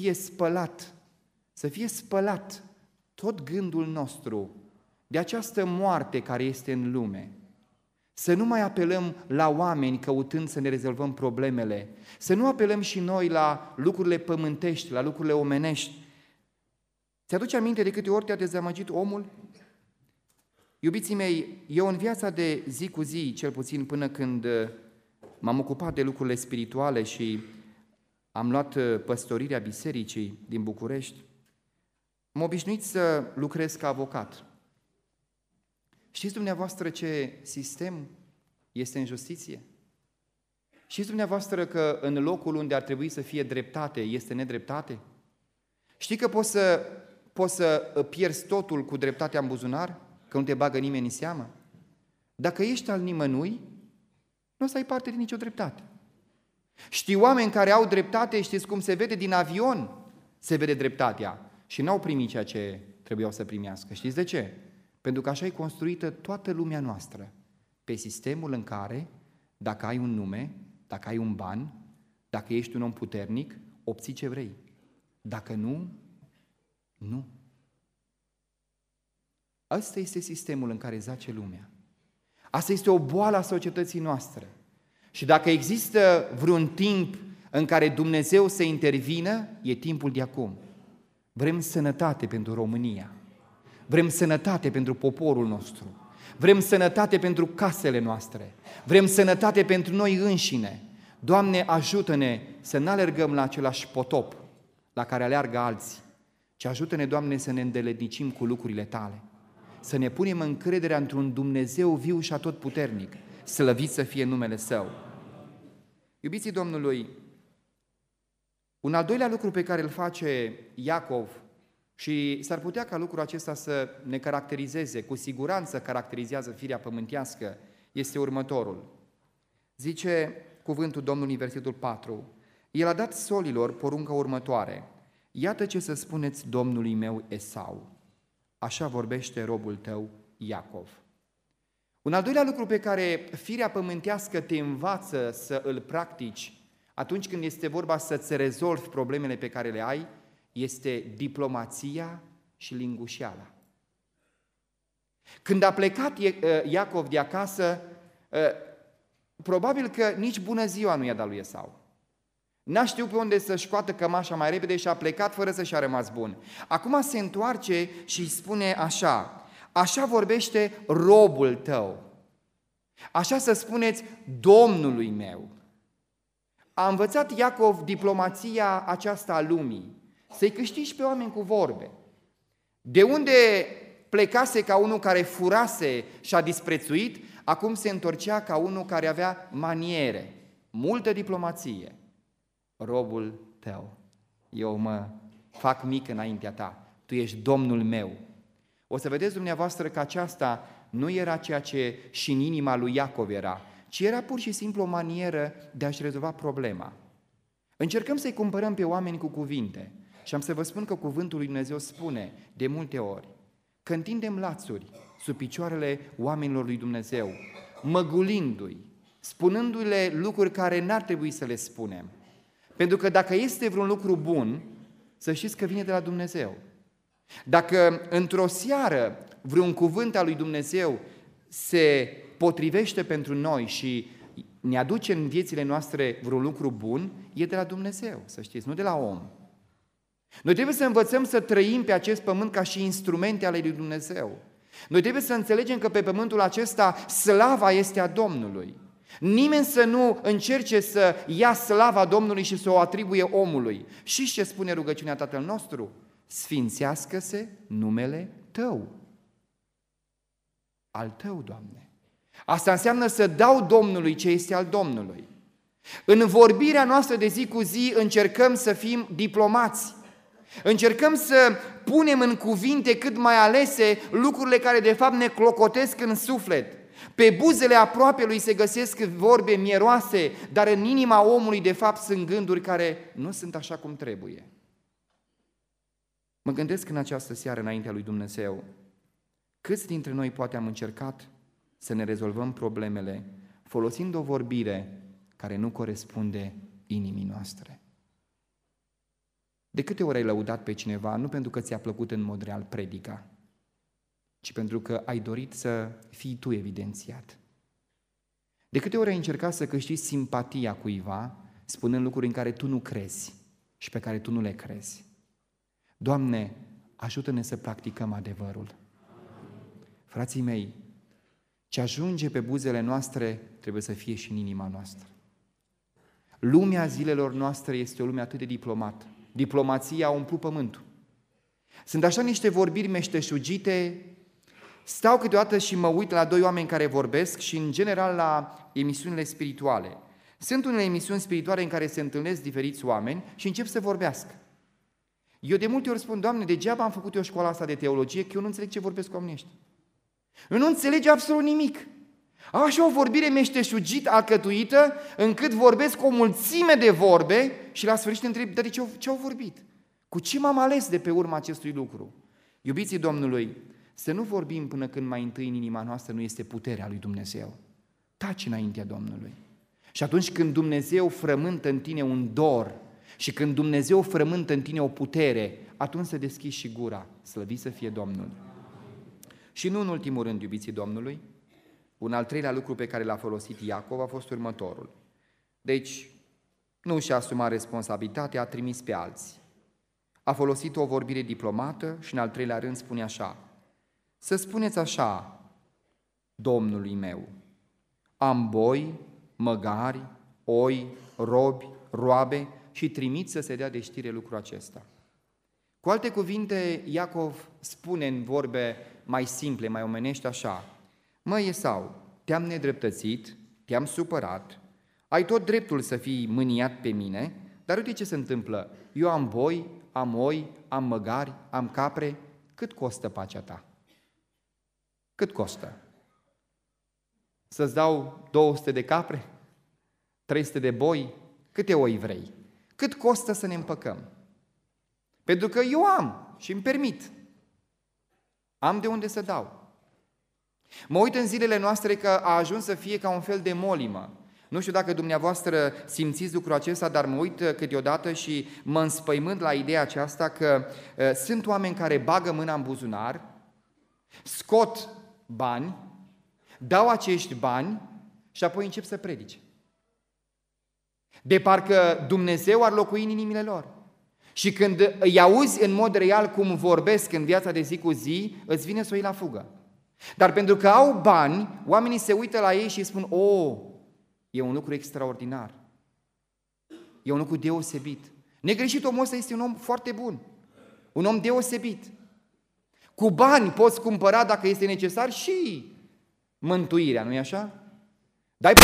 fie spălat tot gândul nostru de această moarte care este în lume. Să nu mai apelăm la oameni căutând să ne rezolvăm problemele, să nu apelăm și noi la lucrurile pământești, la lucrurile omenești. Ți-aduce aminte de câte ori te-a dezamăgit omul? Iubiții mei, eu în viața de zi cu zi, cel puțin până când m-am ocupat de lucrurile spirituale și am luat păstorirea bisericii din București, am obișnuit să lucrez ca avocat. Știți dumneavoastră ce sistem este în justiție? Știți dumneavoastră că în locul unde ar trebui să fie dreptate este nedreptate? Știi că poți să pierzi totul cu dreptatea în buzunar? Că nu te bagă nimeni în seamă? Dacă ești al nimănui, nu o să ai parte din nicio dreptate. Știi oameni care au dreptate, știți cum se vede din avion? Se vede dreptatea și n-au primit ceea ce trebuiau să primească. Știți de ce? Pentru că așa e construită toată lumea noastră, pe sistemul în care, dacă ai un nume, dacă ai un ban, dacă ești un om puternic, obții ce vrei. Dacă nu, nu. Ăsta este sistemul în care zace lumea. Asta este o boală a societății noastre. Și dacă există vreun timp în care Dumnezeu să intervină, e timpul de acum. Vrem sănătate pentru România. Vrem sănătate pentru poporul nostru. Vrem sănătate pentru casele noastre. Vrem sănătate pentru noi înșine. Doamne, ajută-ne să nu alergăm la același potop la care aleargă alții, ci ajută-ne, Doamne, să ne îndeletnicim cu lucrurile Tale. Să ne punem încrederea într-un Dumnezeu viu și atotputernic, slăvit să fie numele Său. Iubiții Domnului, un al doilea lucru pe care îl face Iacov, și s-ar putea ca lucrul acesta să ne caracterizeze, cu siguranță caracterizează firea pământească, este următorul. Zice cuvântul Domnului, versetul 4, El a dat solilor porunca următoare, iată ce să spuneți Domnului meu Esau, așa vorbește robul tău Iacov. Un al doilea lucru pe care firea pământească te învață să îl practici atunci când este vorba să-ți rezolvi problemele pe care le ai, este diplomația și lingușeala. Când a plecat Iacov de acasă, probabil că nici bună ziua nu i-a dat lui Esau. N-a știut pe unde să-și scoată cămașa mai repede și a plecat fără să-și a rămas bun. Acum se întoarce și îi spune așa, așa vorbește robul tău. Așa să spuneți Domnului meu. A învățat Iacov diplomația aceasta a lumii, să-i câștigi pe oameni cu vorbe. De unde plecase ca unul care furase și a disprețuit, acum se întorcea ca unul care avea maniere, multă diplomație. Robul tău, eu mă fac mic înaintea ta, tu ești Domnul meu. O să vedeți dumneavoastră că aceasta nu era ceea ce și în inima lui Iacov era, ci era pur și simplu o manieră de a-și rezolva problema. Încercăm să-i cumpărăm pe oameni cu cuvinte și am să vă spun că cuvântul lui Dumnezeu spune de multe ori că întindem lațuri sub picioarele oamenilor lui Dumnezeu, măgulindu-i, spunându-le lucruri care n-ar trebui să le spunem. Pentru că dacă este vreun lucru bun, să știți că vine de la Dumnezeu. Dacă într-o seară vreun cuvânt al lui Dumnezeu se potrivește pentru noi și ne aduce în viețile noastre vreun lucru bun, e de la Dumnezeu, să știți, nu de la om. Noi trebuie să învățăm să trăim pe acest pământ ca și instrumente ale lui Dumnezeu. Noi trebuie să înțelegem că pe pământul acesta slava este a Domnului. Nimeni să nu încerce să ia slava Domnului și să o atribuie omului. Și ce spune rugăciunea Tatăl nostru? Sfințească-se numele Tău. Al Tău, Doamne. Asta înseamnă să dau Domnului ce este al Domnului. În vorbirea noastră de zi cu zi încercăm să fim diplomați. Încercăm să punem în cuvinte cât mai alese lucrurile care de fapt ne clocotesc în suflet. Pe buzele aproapelui se găsesc vorbe mieroase, dar în inima omului de fapt sunt gânduri care nu sunt așa cum trebuie. Mă gândesc în această seară înaintea lui Dumnezeu, câți dintre noi poate am încercat să ne rezolvăm problemele folosind o vorbire care nu corespunde inimii noastre. De câte ori ai lăudat pe cineva, nu pentru că ți-a plăcut în mod real predica, ci pentru că ai dorit să fii tu evidențiat. De câte ori ai încercat să câștigi simpatia cuiva, spunând lucruri în care tu nu crezi și pe care tu nu le crezi. Doamne, ajută-ne să practicăm adevărul. Frații mei, ce ajunge pe buzele noastre trebuie să fie și în inima noastră. Lumea zilelor noastre este o lume atât de diplomată. Diplomația a umplut pământul. Sunt așa niște vorbiri meșteșugite. Stau câteodată și mă uit la doi oameni care vorbesc și în general la emisiunile spirituale. Sunt unele emisiuni spirituale în care se întâlnesc diferiți oameni și încep să vorbească. Eu de multe ori spun, Doamne, degeaba am făcut eu școala asta de teologie, că eu nu înțeleg ce vorbesc oamenii ăștia. Eu nu înțelege absolut nimic. Au așa o vorbire meșteșugit, alcătuită, încât vorbesc o mulțime de vorbe și la sfârșit întreb, dar de ce au vorbit? Cu ce m-am ales de pe urma acestui lucru? Iubiții Domnului, să nu vorbim până când mai întâi în inima noastră nu este puterea lui Dumnezeu. Taci înaintea Domnului. Și atunci când Dumnezeu frământă în tine un dor și când Dumnezeu frământă în tine o putere, atunci să deschizi și gura, slăvit să fie Domnul. Și nu în ultimul rând, iubiții Domnului, un al treilea lucru pe care l-a folosit Iacov a fost următorul. Deci, nu și-a asumat responsabilitatea, a trimis pe alții. A folosit o vorbire diplomată și în al treilea rând spune așa: să spuneți așa Domnului meu, am boi, măgari, oi, robi, roabe și trimit să se dea de știre lucrul acesta. Cu alte cuvinte, Iacov spune în vorbe mai simple, mai omenești așa: mă, Esau, te-am nedreptățit, te-am supărat, ai tot dreptul să fii mâniat pe mine, dar uite ce se întâmplă, eu am boi, am oi, am măgari, am capre, cât costă pacea ta? Cât costă? Să-ți dau 200 de capre? 300 de boi? Câte oi vrei? Cât costă să ne împăcăm? Pentru că eu am și îmi permit. Am de unde să dau. Mă uit în zilele noastre că a ajuns să fie ca un fel de molimă. Nu știu dacă dumneavoastră simțiți lucrul acesta, dar mă uit câteodată și mă înspăimânt la ideea aceasta că sunt oameni care bagă mâna în buzunar, scot bani, dau acești bani și apoi încep să predice. De parcă Dumnezeu ar locui în inimile lor. Și când îi auzi în mod real cum vorbesc în viața de zi cu zi, îți vine să o iei la fugă. Dar pentru că au bani, oamenii se uită la ei și spun: o, e un lucru extraordinar. E un lucru deosebit. Negreșit, omul ăsta este un om foarte bun. Un om deosebit. Cu bani poți cumpăra, dacă este necesar, și mântuirea, nu-i așa? Dai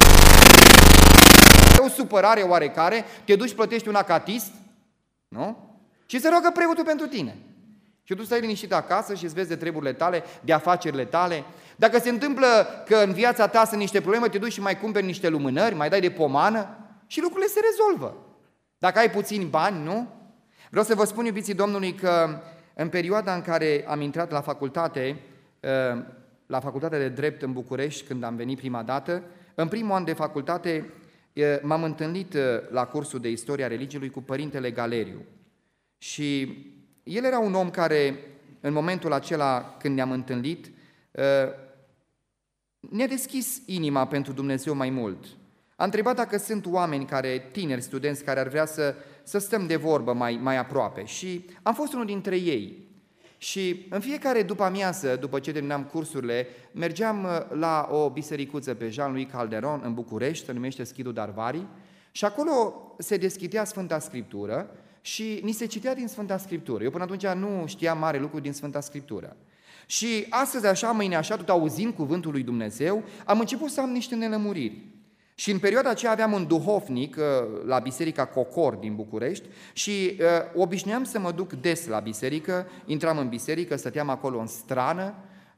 o supărare oarecare, te duci, plătești un acatist, nu? Și se roagă preotul pentru tine. Și tu stai liniștit acasă și îți vezi de treburile tale, de afacerile tale. Dacă se întâmplă că în viața ta sunt niște probleme, te duci și mai cumperi niște lumânări, mai dai de pomană și lucrurile se rezolvă. Dacă ai puțini bani, nu? Vreau să vă spun, iubiții Domnului, că în perioada în care am intrat la facultatea de drept în București, când am venit prima dată, în primul an de facultate m-am întâlnit la cursul de istoria religiei cu părintele Galeriu. Și el era un om care în momentul acela când ne-am întâlnit, ne-a deschis inima pentru Dumnezeu mai mult. A întrebat dacă sunt oameni tineri, studenți, care ar vrea să stăm de vorbă mai aproape. Și am fost unul dintre ei. Și în fiecare după-amiază, după ce terminam cursurile, mergeam la o bisericuță pe Jean-Louis Calderon, în București, se numește Schidul Darvarii, și acolo se deschidea Sfânta Scriptură și ni se citea din Sfânta Scriptură. Eu până atunci nu știam mare lucru din Sfânta Scriptură. Și astăzi așa, mâine așa, tot auzind cuvântul lui Dumnezeu, am început să am niște nelămuriri. Și în perioada aceea aveam un duhovnic la Biserica Cocor din București și obișnuiam să mă duc des la biserică, intram în biserică, stăteam acolo în strană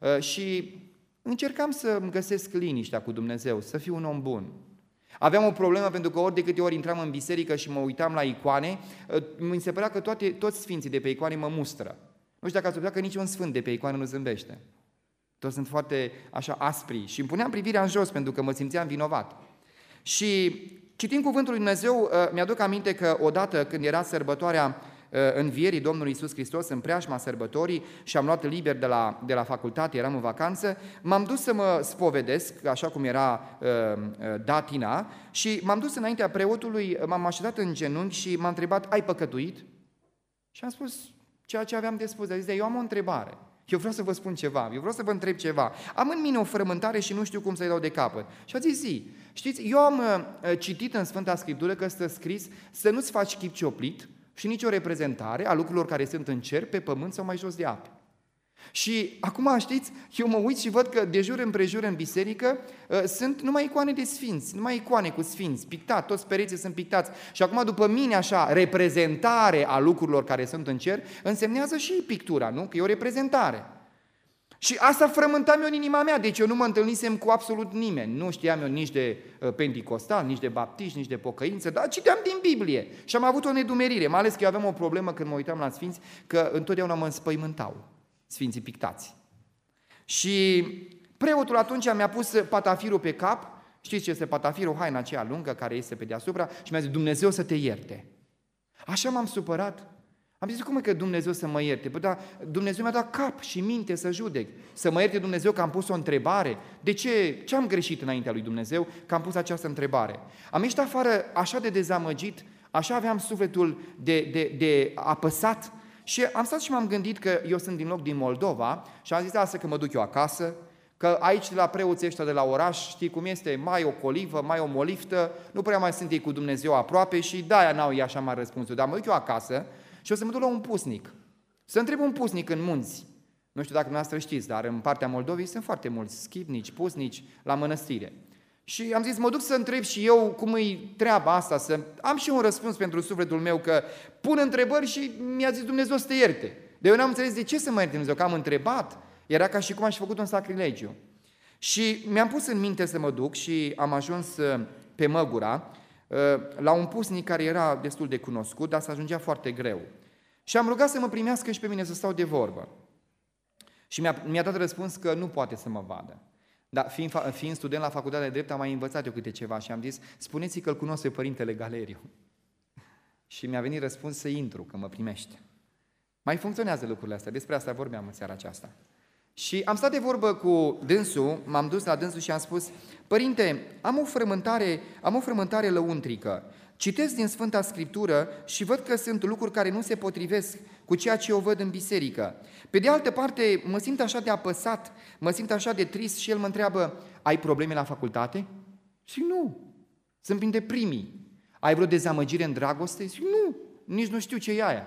și încercam să îmi găsesc liniștea cu Dumnezeu, să fiu un om bun. Aveam o problemă pentru că ori de câte ori intram în biserică și mă uitam la icoane, mi se părea că toți sfinții de pe icoane mă mustră. Nu știu dacă ați observat că niciun sfânt de pe icoană nu zâmbește. Toți sunt foarte așa aspri și îmi puneam privirea în jos pentru că mă simțeam vinovat. Și citind cuvântul lui Dumnezeu, mi-aduc aminte că odată când era sărbătoarea învierii Domnului Iisus Hristos, în preajma sărbătorii, și am luat liber de la facultate, eram în vacanță, m-am dus să mă spovedesc, așa cum era datina, și m-am dus înaintea preotului, m-am așezat în genunchi și m-a întrebat: ai păcătuit? Și am spus ceea ce aveam de spus. A zis: eu am o întrebare. Eu vreau să vă spun ceva, eu vreau să vă întreb ceva. Am în mine o frământare și nu știu cum să-i dau de capăt. Și a zis: zi. Știți, eu am citit în Sfânta Scriptură că stă scris să nu-ți faci chip cioplit și nicio reprezentare a lucrurilor care sunt în cer, pe pământ sau mai jos de ape. Și acum, știți, eu mă uit și văd că de jur împrejur în biserică sunt numai icoane de sfinți, numai icoane cu sfinți, pictat, toți pereții sunt pictați. Și acum, după mine, așa, reprezentare a lucrurilor care sunt în cer, însemnează și pictura, nu? Că e o reprezentare. Și asta frământam eu în inima mea, deci eu nu mă întâlnisem cu absolut nimeni. Nu știam eu nici de penticostal, nici de baptiști, nici de pocăință, dar citeam din Biblie. Și am avut o nedumerire, mai ales că eu aveam o problemă când mă uitam la sfinți, că întotdeauna mă înspăimântau sfinții pictați. Și preotul atunci mi-a pus patafirul pe cap, știți ce este patafirul, haina aceea lungă care este pe deasupra, și mi-a zis: Dumnezeu să te ierte. Așa m-am supărat. Am zis: cum e că Dumnezeu să mă ierte? Păi da, Dumnezeu mi-a dat cap și minte să judec. Să mă ierte Dumnezeu că am pus o întrebare? De ce? Ce am greșit înaintea lui Dumnezeu că am pus această întrebare? Am ieșit afară așa de dezamăgit, așa aveam sufletul de apăsat. Și am stat și m-am gândit că eu sunt din Moldova și am zis: lasă că mă duc eu acasă, că aici de la preoții ăștia de la oraș, știi cum este, mai o colivă, mai o moliftă, nu prea mai sunt ei cu Dumnezeu aproape și de-aia n-au ei așa mare răspunsul. Dar mă duc eu acasă și o să mă duc la un pusnic, să întreb un pusnic în munți. Nu știu dacă dumneavoastră știți, dar în partea Moldovei sunt foarte mulți schipnici, pusnici la mănăstire. Și am zis: mă duc să întreb și eu cum e treaba asta, să am și un răspuns pentru sufletul meu, că pun întrebări și mi-a zis Dumnezeu să te ierte. Dar eu n-am înțeles de ce să mă ierte Dumnezeu, că am întrebat. Era ca și cum aș fi făcut un sacrilegiu. Și mi-am pus în minte să mă duc și am ajuns pe Măgura, la un pusnic care era destul de cunoscut, dar se ajungea foarte greu. Și am rugat să mă primească și pe mine să stau de vorbă. Și mi-a dat răspuns că nu poate să mă vadă. Dar fiind student la facultatea de drept, am mai învățat eu câte ceva și am zis: spuneți-i că îl cunosc pe părintele Galeriu. Și mi-a venit răspuns să intru, că mă primește. Mai funcționează lucrurile astea, despre asta vorbeam în seara aceasta. Și am stat de vorbă cu dânsul, m-am dus la dânsul și am spus: părinte, am o frământare lăuntrică. Citesc din Sfânta Scriptură și văd că sunt lucruri care nu se potrivesc cu ceea ce eu văd în biserică. Pe de altă parte, mă simt așa de apăsat, mă simt așa de trist și el mă întreabă: ai probleme la facultate? Și nu, sunt printre primii. Ai vreo dezamăgire în dragoste? Și nu, nici nu știu ce e aia.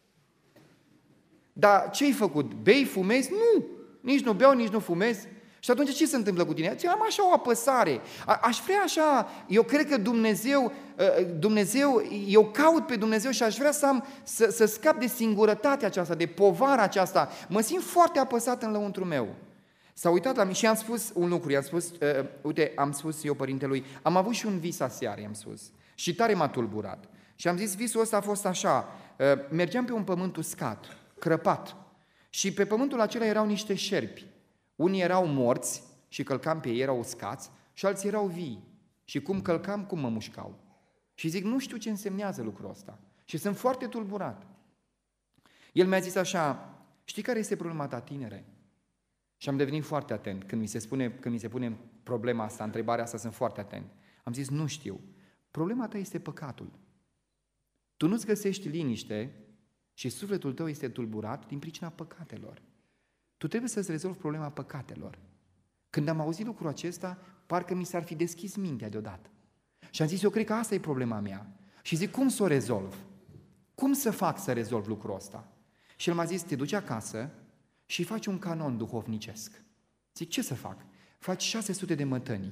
Dar ce-ai făcut? Bei, fumezi? Nu, nici nu beau, nici nu fumez. Și atunci ce se întâmplă cu tine? Am așa o apăsare, aș vrea așa, eu cred că Dumnezeu, eu caut pe Dumnezeu și aș vrea să scap de singurătatea aceasta, de povara aceasta. Mă simt foarte apăsat în lăuntru meu. S-a uitat la mine și i-am spus un lucru, i-am spus: uite, am spus eu părintelui, am avut și un vis aseară, i-am spus, și tare m-a tulburat. Și am zis: visul ăsta a fost așa, mergeam pe un pământ uscat, crăpat, și pe pământul acela erau niște șerpi. Unii erau morți și călcam pe ei, erau uscați, și alții erau vii. Și cum călcam, cum mă mușcau. Și zic: nu știu ce însemnează lucrul ăsta. Și sunt foarte tulburat. El mi-a zis așa: Știi care este problema ta, tinere? Și am devenit foarte atent. Când mi se pune problema asta, întrebarea asta, sunt foarte atent. Am zis, nu știu. Problema ta este păcatul. Tu nu-ți găsești liniște și sufletul tău este tulburat din pricina păcatelor. Tu trebuie să-ți rezolvi problema păcatelor. Când am auzit lucrul acesta, parcă mi s-ar fi deschis mintea deodată. Și am zis, eu cred că asta e problema mea. Și zic, cum să o rezolv? Cum să fac să rezolv lucrul ăsta? Și el m-a zis, te duci acasă și faci un canon duhovnicesc. Zic, ce să fac? Faci 600 de mătănii.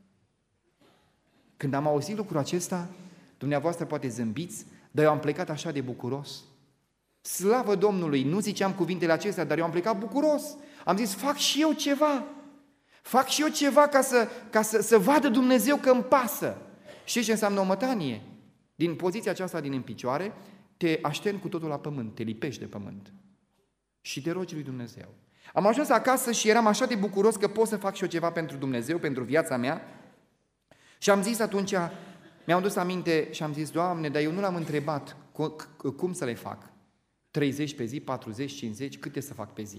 Când am auzit lucrul acesta, dumneavoastră poate zâmbiți, dar eu am plecat așa de bucuros. Slavă Domnului, nu ziceam cuvintele acestea, dar eu am plecat bucuros. Am zis, fac și eu ceva. Fac și eu ceva ca să vadă Dumnezeu că îmi pasă. Știți ce înseamnă o mătanie? Din poziția aceasta din în picioare, te așterni cu totul la pământ, te lipești de pământ și te rogi lui Dumnezeu. Am ajuns acasă și eram așa de bucuros că pot să fac și eu ceva pentru Dumnezeu, pentru viața mea. Și am zis atunci, mi-am dus aminte și am zis, Doamne, dar eu nu l-am întrebat cum să le fac. 30 pe zi, 40, 50, câte să fac pe zi?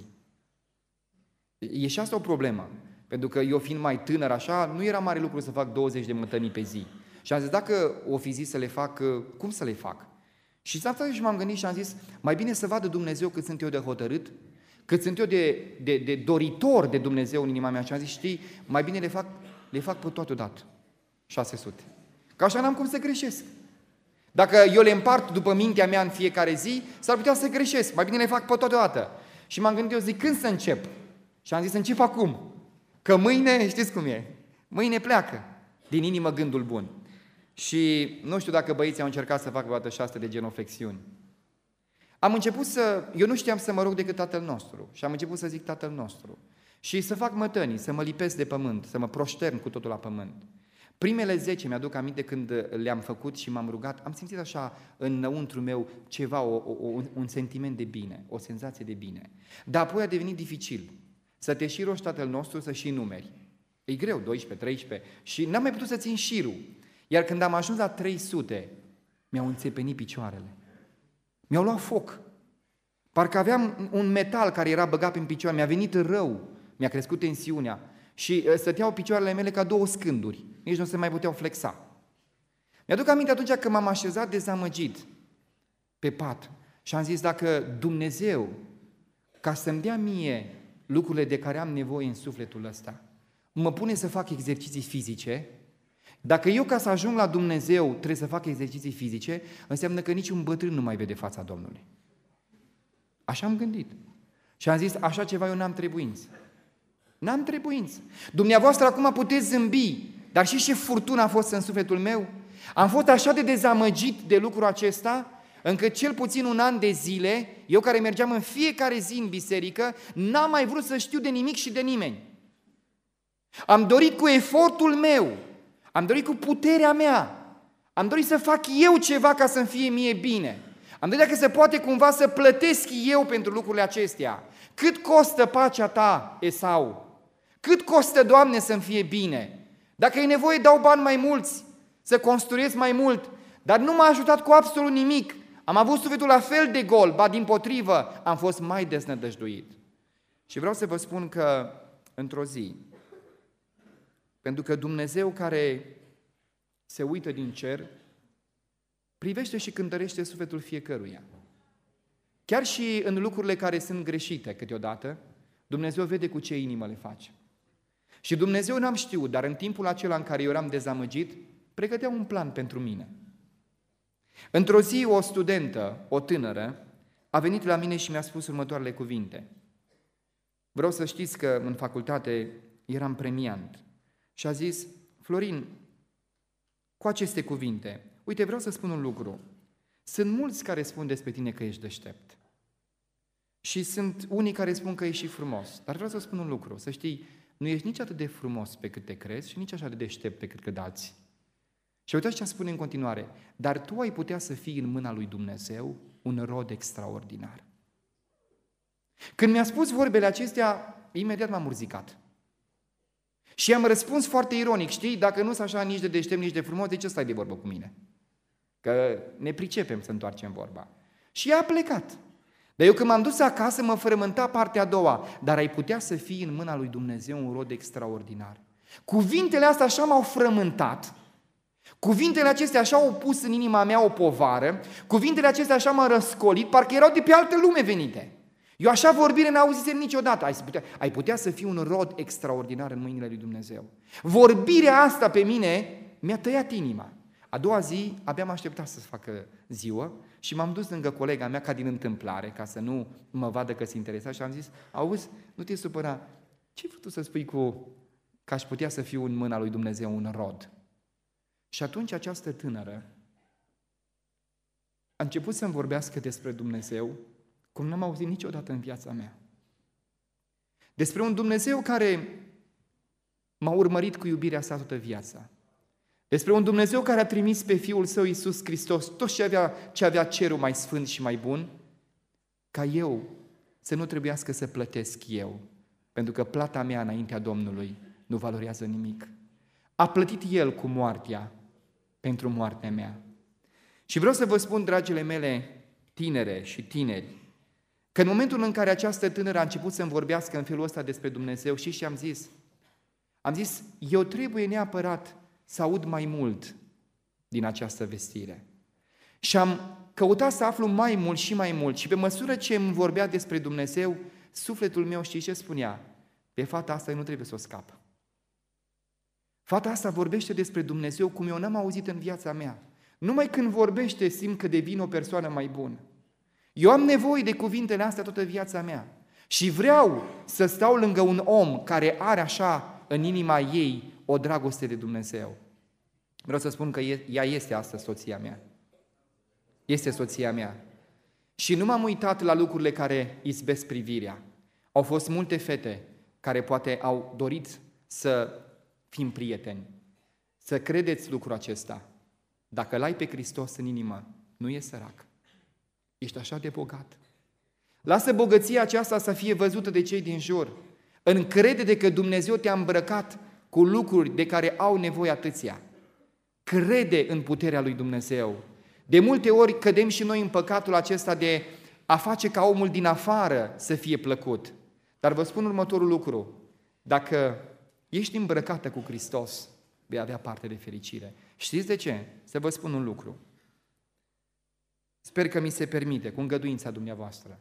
E și asta o problemă. Pentru că eu fiind mai tânăr așa, nu era mare lucru să fac 20 de mătănii pe zi. Și am zis, dacă o fi zis să le fac, cum să le fac? Și și m-am gândit și am zis, mai bine să vadă Dumnezeu cât sunt eu de hotărât, cât sunt eu de doritor de Dumnezeu în inima mea. Și am zis, știi, mai bine le fac pe toate odată. 600. Că așa n-am cum să greșesc. Dacă eu le împart după mintea mea în fiecare zi, s-ar putea să greșesc. Mai bine le fac pe toate odată. Și m-am gândit, eu zic, când să încep? Și am zis, încep acum. Că mâine, știți cum e, mâine pleacă din inimă gândul bun. Și nu știu dacă băieții au încercat să facă o dată 6 de genoflexiuni. Am început eu nu știam să mă rog decât Tatăl nostru. Și am început să zic Tatăl nostru. Și să fac mătănii, să mă lipesc de pământ, să mă proștern cu totul la pământ. Primele 10, mi-aduc aminte când le-am făcut și m-am rugat, am simțit așa înăuntru meu ceva, un sentiment de bine, o senzație de bine. Dar apoi a devenit dificil să te și rogi Tatăl nostru, să și numeri. E greu, 12, 13 și n-am mai putut să țin șirul. Iar când am ajuns la 300, mi-au înțepenit picioarele. Mi-au luat foc. Parcă aveam un metal care era băgat prin picioare, mi-a venit rău, mi-a crescut tensiunea și stăteau picioarele mele ca două scânduri, nici nu se mai puteau flexa. Mi-aduc aminte atunci când m-am așezat dezamăgit pe pat și am zis, dacă Dumnezeu, ca să-mi dea mie lucrurile de care am nevoie în sufletul ăsta, mă pune să fac exerciții fizice, dacă eu ca să ajung la Dumnezeu trebuie să fac exerciții fizice, înseamnă că niciun bătrân nu mai vede fața Domnului. Așa am gândit. Și am zis, așa ceva eu n-am trebuință. N-am trebuință. Dumneavoastră acum puteți zâmbi, dar și ce furtună a fost în sufletul meu? Am fost așa de dezamăgit de lucrul acesta, încât cel puțin un an de zile, eu care mergeam în fiecare zi în biserică, n-am mai vrut să știu de nimic și de nimeni. Am dorit cu efortul meu, am dorit cu puterea mea, am dorit să fac eu ceva ca să-mi fie mie bine. Am dorit dacă se poate cumva să plătesc eu pentru lucrurile acestea. Cât costă pacea ta, Esau? Cât costă, Doamne, să-mi fie bine? Dacă e nevoie, dau bani mai mulți, să construiesc mai mult, dar nu m-a ajutat cu absolut nimic. Am avut sufletul la fel de gol, ba dimpotrivă, am fost mai deznădăjduit. Și vreau să vă spun că, într-o zi, pentru că Dumnezeu care se uită din cer, privește și cântărește sufletul fiecăruia. Chiar și în lucrurile care sunt greșite câteodată, Dumnezeu vede cu ce inimă le face. Și Dumnezeu n-am știut, dar în timpul acela în care eu eram dezamăgit, pregătea un plan pentru mine. Într-o zi, o studentă, o tânără, a venit la mine și mi-a spus următoarele cuvinte. Vreau să știți că în facultate eram premiant. Și a zis, Florin, cu aceste cuvinte, uite, vreau să spun un lucru. Sunt mulți care spun despre tine că ești deștept. Și sunt unii care spun că ești și frumos. Dar vreau să spun un lucru, să știi, nu ești nici atât de frumos pe cât te crezi și nici așa de deștept pe cât crede alții. Și uitați ce spune în continuare, dar tu ai putea să fii în mâna lui Dumnezeu un rod extraordinar. Când mi-a spus vorbele acestea, imediat m-am urzicat. Și am răspuns foarte ironic, știi, dacă nu sunt așa nici de deștept, nici de frumos, de ce stai de vorbă cu mine? Că ne pricepem să întoarcem vorba. Și ea a plecat. Dar eu când m-am dus acasă, mă frământa partea a doua. Dar ai putea să fii în mâna lui Dumnezeu un rod extraordinar. Cuvintele astea așa m-au frământat. Cuvintele acestea așa au pus în inima mea o povară. Cuvintele acestea așa m-au răscolit, parcă erau de pe altă lume venite. Eu așa vorbire n-auzisem niciodată. Ai putea să fii un rod extraordinar în mâinile lui Dumnezeu. Vorbirea asta pe mine mi-a tăiat inima. A doua zi, abia m-am așteptat să facă ziua și m-am dus lângă colega mea ca din întâmplare, ca să nu mă vadă că se interesa și am zis, auzi, nu te supăra, ce-ai vrut tu să spui că aș putea să fiu în mâna lui Dumnezeu un rod? Și atunci această tânără a început să-mi vorbească despre Dumnezeu cum n-am auzit niciodată în viața mea. Despre un Dumnezeu care m-a urmărit cu iubirea sa toată viața. Despre un Dumnezeu care a trimis pe Fiul Său Iisus Hristos tot ce avea cerul mai sfânt și mai bun, ca eu să nu trebuiască să plătesc eu, pentru că plata mea înaintea Domnului nu valorează nimic. A plătit El cu moartea pentru moartea mea. Și vreau să vă spun, dragile mele, tinere și tineri, că în momentul în care această tânără a început să-mi vorbească în felul ăsta despre Dumnezeu, și am zis, eu trebuie neapărat să aud mai mult din această vestire. Și am căutat să aflu mai mult și mai mult și pe măsură ce îmi vorbea despre Dumnezeu, sufletul meu, știi ce spunea? Pe fata asta eu nu trebuie să o scap. Fata asta vorbește despre Dumnezeu cum eu n-am auzit în viața mea. Numai când vorbește simt că devin o persoană mai bună. Eu am nevoie de cuvintele astea toată viața mea și vreau să stau lângă un om care are așa în inima ei o dragoste de Dumnezeu. Vreau să spun că ea este astăzi soția mea. Este soția mea. Și nu m-am uitat la lucrurile care izbesc privirea. Au fost multe fete care poate au dorit să fim prieteni. Să credeți lucrul acesta. Dacă l-ai pe Hristos în inimă, nu e sărac. Ești așa de bogat. Lasă bogăția aceasta să fie văzută de cei din jur. Încrede că Dumnezeu te-a îmbrăcat cu lucruri de care au nevoie atâția. Crede în puterea lui Dumnezeu. De multe ori cădem și noi în păcatul acesta de a face ca omul din afară să fie plăcut. Dar vă spun următorul lucru. Dacă ești îmbrăcată cu Hristos, vei avea parte de fericire. Știți de ce? Să vă spun un lucru. Sper că mi se permite, cu îngăduința dumneavoastră.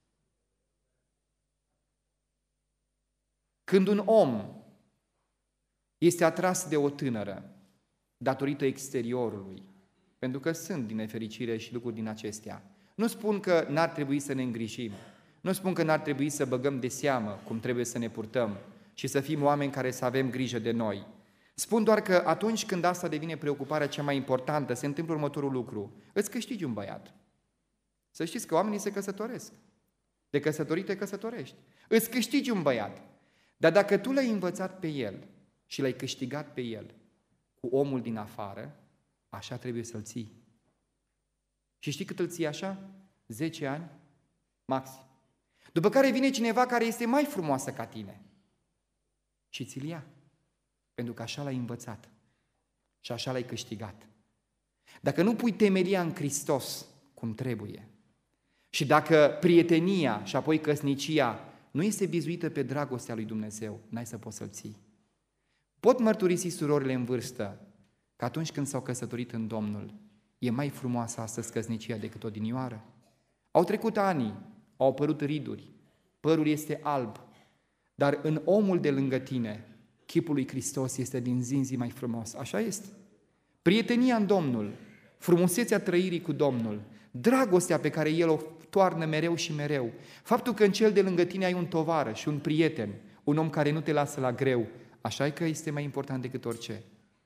Când un om este atras de o tânără datorită exteriorului, pentru că sunt din nefericire și lucruri din acestea, nu spun că n-ar trebui să ne îngrijim, nu spun că n-ar trebui să băgăm de seamă cum trebuie să ne purtăm și să fim oameni care să avem grijă de noi. Spun doar că atunci când asta devine preocuparea cea mai importantă, se întâmplă următorul lucru. Îți câștigi un băiat. Să știți că oamenii se căsătoresc. De căsătorit te căsătorești. Îți câștigi un băiat. Dar dacă tu l-ai învățat pe el și l-ai câștigat pe el cu omul din afară, așa trebuie să-l ții. Și știi cât îl ții așa? 10 ani? Maxim. După care vine cineva care este mai frumoasă ca tine și ți-l ia. Pentru că așa l-ai învățat și așa l-ai câștigat. Dacă nu pui temelia în Hristos cum trebuie și dacă prietenia și apoi căsnicia nu este bizuită pe dragostea lui Dumnezeu, n-ai să poți să-l ții. Pot mărturisi surorile în vârstă că atunci când s-au căsătorit în Domnul, e mai frumoasă astăzi căsnicia decât odinioară. Au trecut ani, au apărut riduri, părul este alb, dar în omul de lângă tine, chipul lui Hristos este din zi în zi mai frumos. Așa este. Prietenia în Domnul, frumusețea trăirii cu Domnul, dragostea pe care El o toarnă mereu și mereu, faptul că în cel de lângă tine ai un tovarăș, un prieten, un om care nu te lasă la greu, așa e că este mai important decât orice.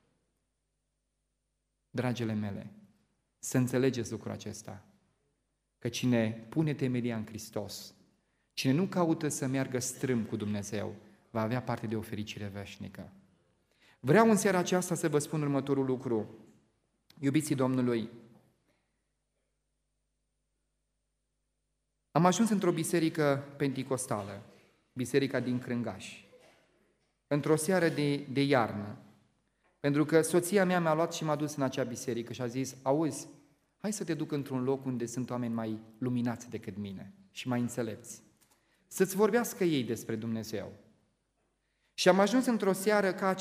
Dragile mele, să înțelegeți lucrul acesta, că cine pune temelia în Hristos, cine nu caută să meargă strâm cu Dumnezeu, va avea parte de o fericire veșnică. Vreau în seara aceasta să vă spun următorul lucru. Iubiții Domnului, am ajuns într-o biserică penticostală, biserica din Crângaș, într-o seară de iarnă, pentru că soția mea mi-a luat și m-a dus în acea biserică și a zis, auzi, hai să te duc într-un loc unde sunt oameni mai luminați decât mine. și mai înțelepți, să-ți vorbească ei despre Dumnezeu. Și am ajuns într-o seară ca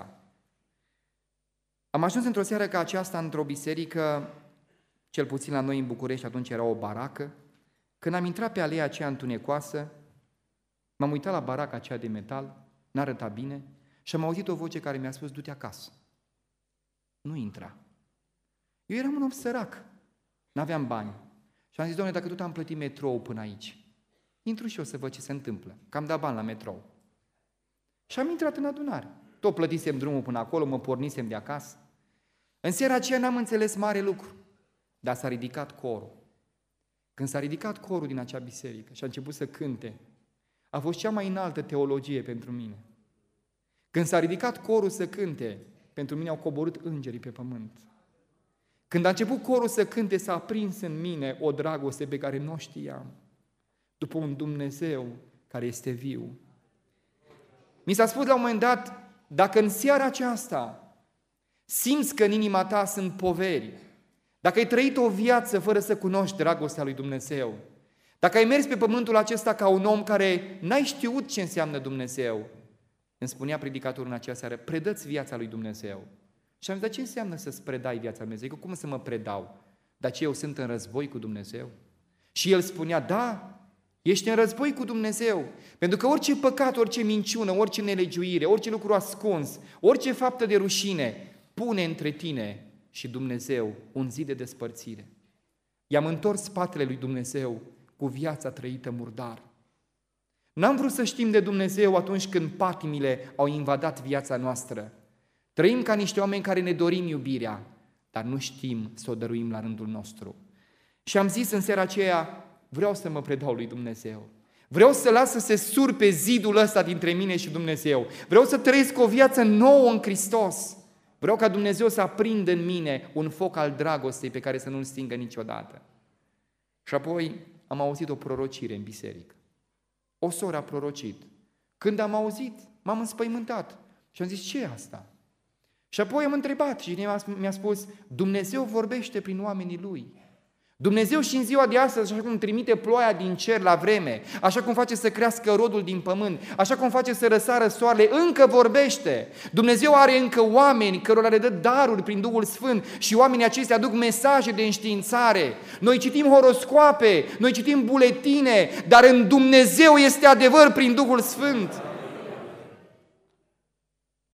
aceasta într-o biserică, cel puțin la noi în București, atunci era o baracă. Când am intrat pe aleea aceea întunecoasă, m-am uitat la baraca aceea de metal, n-arăta bine, și am auzit o voce care mi-a spus: du-te acasă. Nu intra. Eu eram un om sărac, n-aveam bani. Și am zis: Doamne, dacă tot am plătit metrou până aici, intru și eu să văd ce se întâmplă, că am dat bani la metrou. Și am intrat în adunare. Tot plătisem drumul până acolo, mă pornisem de acasă. În seara aceea n-am înțeles mare lucru, dar s-a ridicat corul. Când s-a ridicat corul din acea biserică și a început să cânte, a fost cea mai înaltă teologie pentru mine. Când s-a ridicat corul să cânte, pentru mine au coborât îngerii pe pământ. Când a început corul să cânte, s-a aprins în mine o dragoste pe care nu o știam, după un Dumnezeu care este viu. Mi s-a spus la un moment dat: dacă în seara aceasta simți că în inima ta sunt poveri, dacă ai trăit o viață fără să cunoști dragostea lui Dumnezeu, dacă ai mers pe pământul acesta ca un om care n-ai știut ce înseamnă Dumnezeu, îmi spunea predicatorul în acea seară: predă-ți viața lui Dumnezeu. Și am zis: dar ce înseamnă să-ți predai viața lui Dumnezeu? Cum să mă predau? Dar ce, eu sunt în război cu Dumnezeu? Și el spunea: da, ești în război cu Dumnezeu, pentru că orice păcat, orice minciună, orice nelegiuire, orice lucru ascuns, orice faptă de rușine pune între tine și Dumnezeu un zid de despărțire. I-am întors spatele lui Dumnezeu cu viața trăită murdar. N-am vrut să știm de Dumnezeu atunci când patimile au invadat viața noastră. Trăim ca niște oameni care ne dorim iubirea, dar nu știm să o dăruim la rândul nostru. Și am zis în seara aceea: vreau să mă predau lui Dumnezeu. Vreau să las să se surpe zidul ăsta dintre mine și Dumnezeu. Vreau să trăiesc o viață nouă în Hristos. Vreau ca Dumnezeu să aprindă în mine un foc al dragostei pe care să nu-l stingă niciodată. Și apoi am auzit o prorocire în biserică. O soră a prorocit. Când am auzit, m-am înspăimântat și am zis: ce e asta? Și apoi am întrebat și cineva mi-a spus: Dumnezeu vorbește prin oamenii Lui. Dumnezeu și în ziua de astăzi, așa cum trimite ploaia din cer la vreme, așa cum face să crească rodul din pământ, așa cum face să răsară soarele, încă vorbește. Dumnezeu are încă oameni cărora le dă daruri prin Duhul Sfânt și oamenii aceștia aduc mesaje de înștiințare. Noi citim horoscoape, noi citim buletine, dar în Dumnezeu este adevăr prin Duhul Sfânt.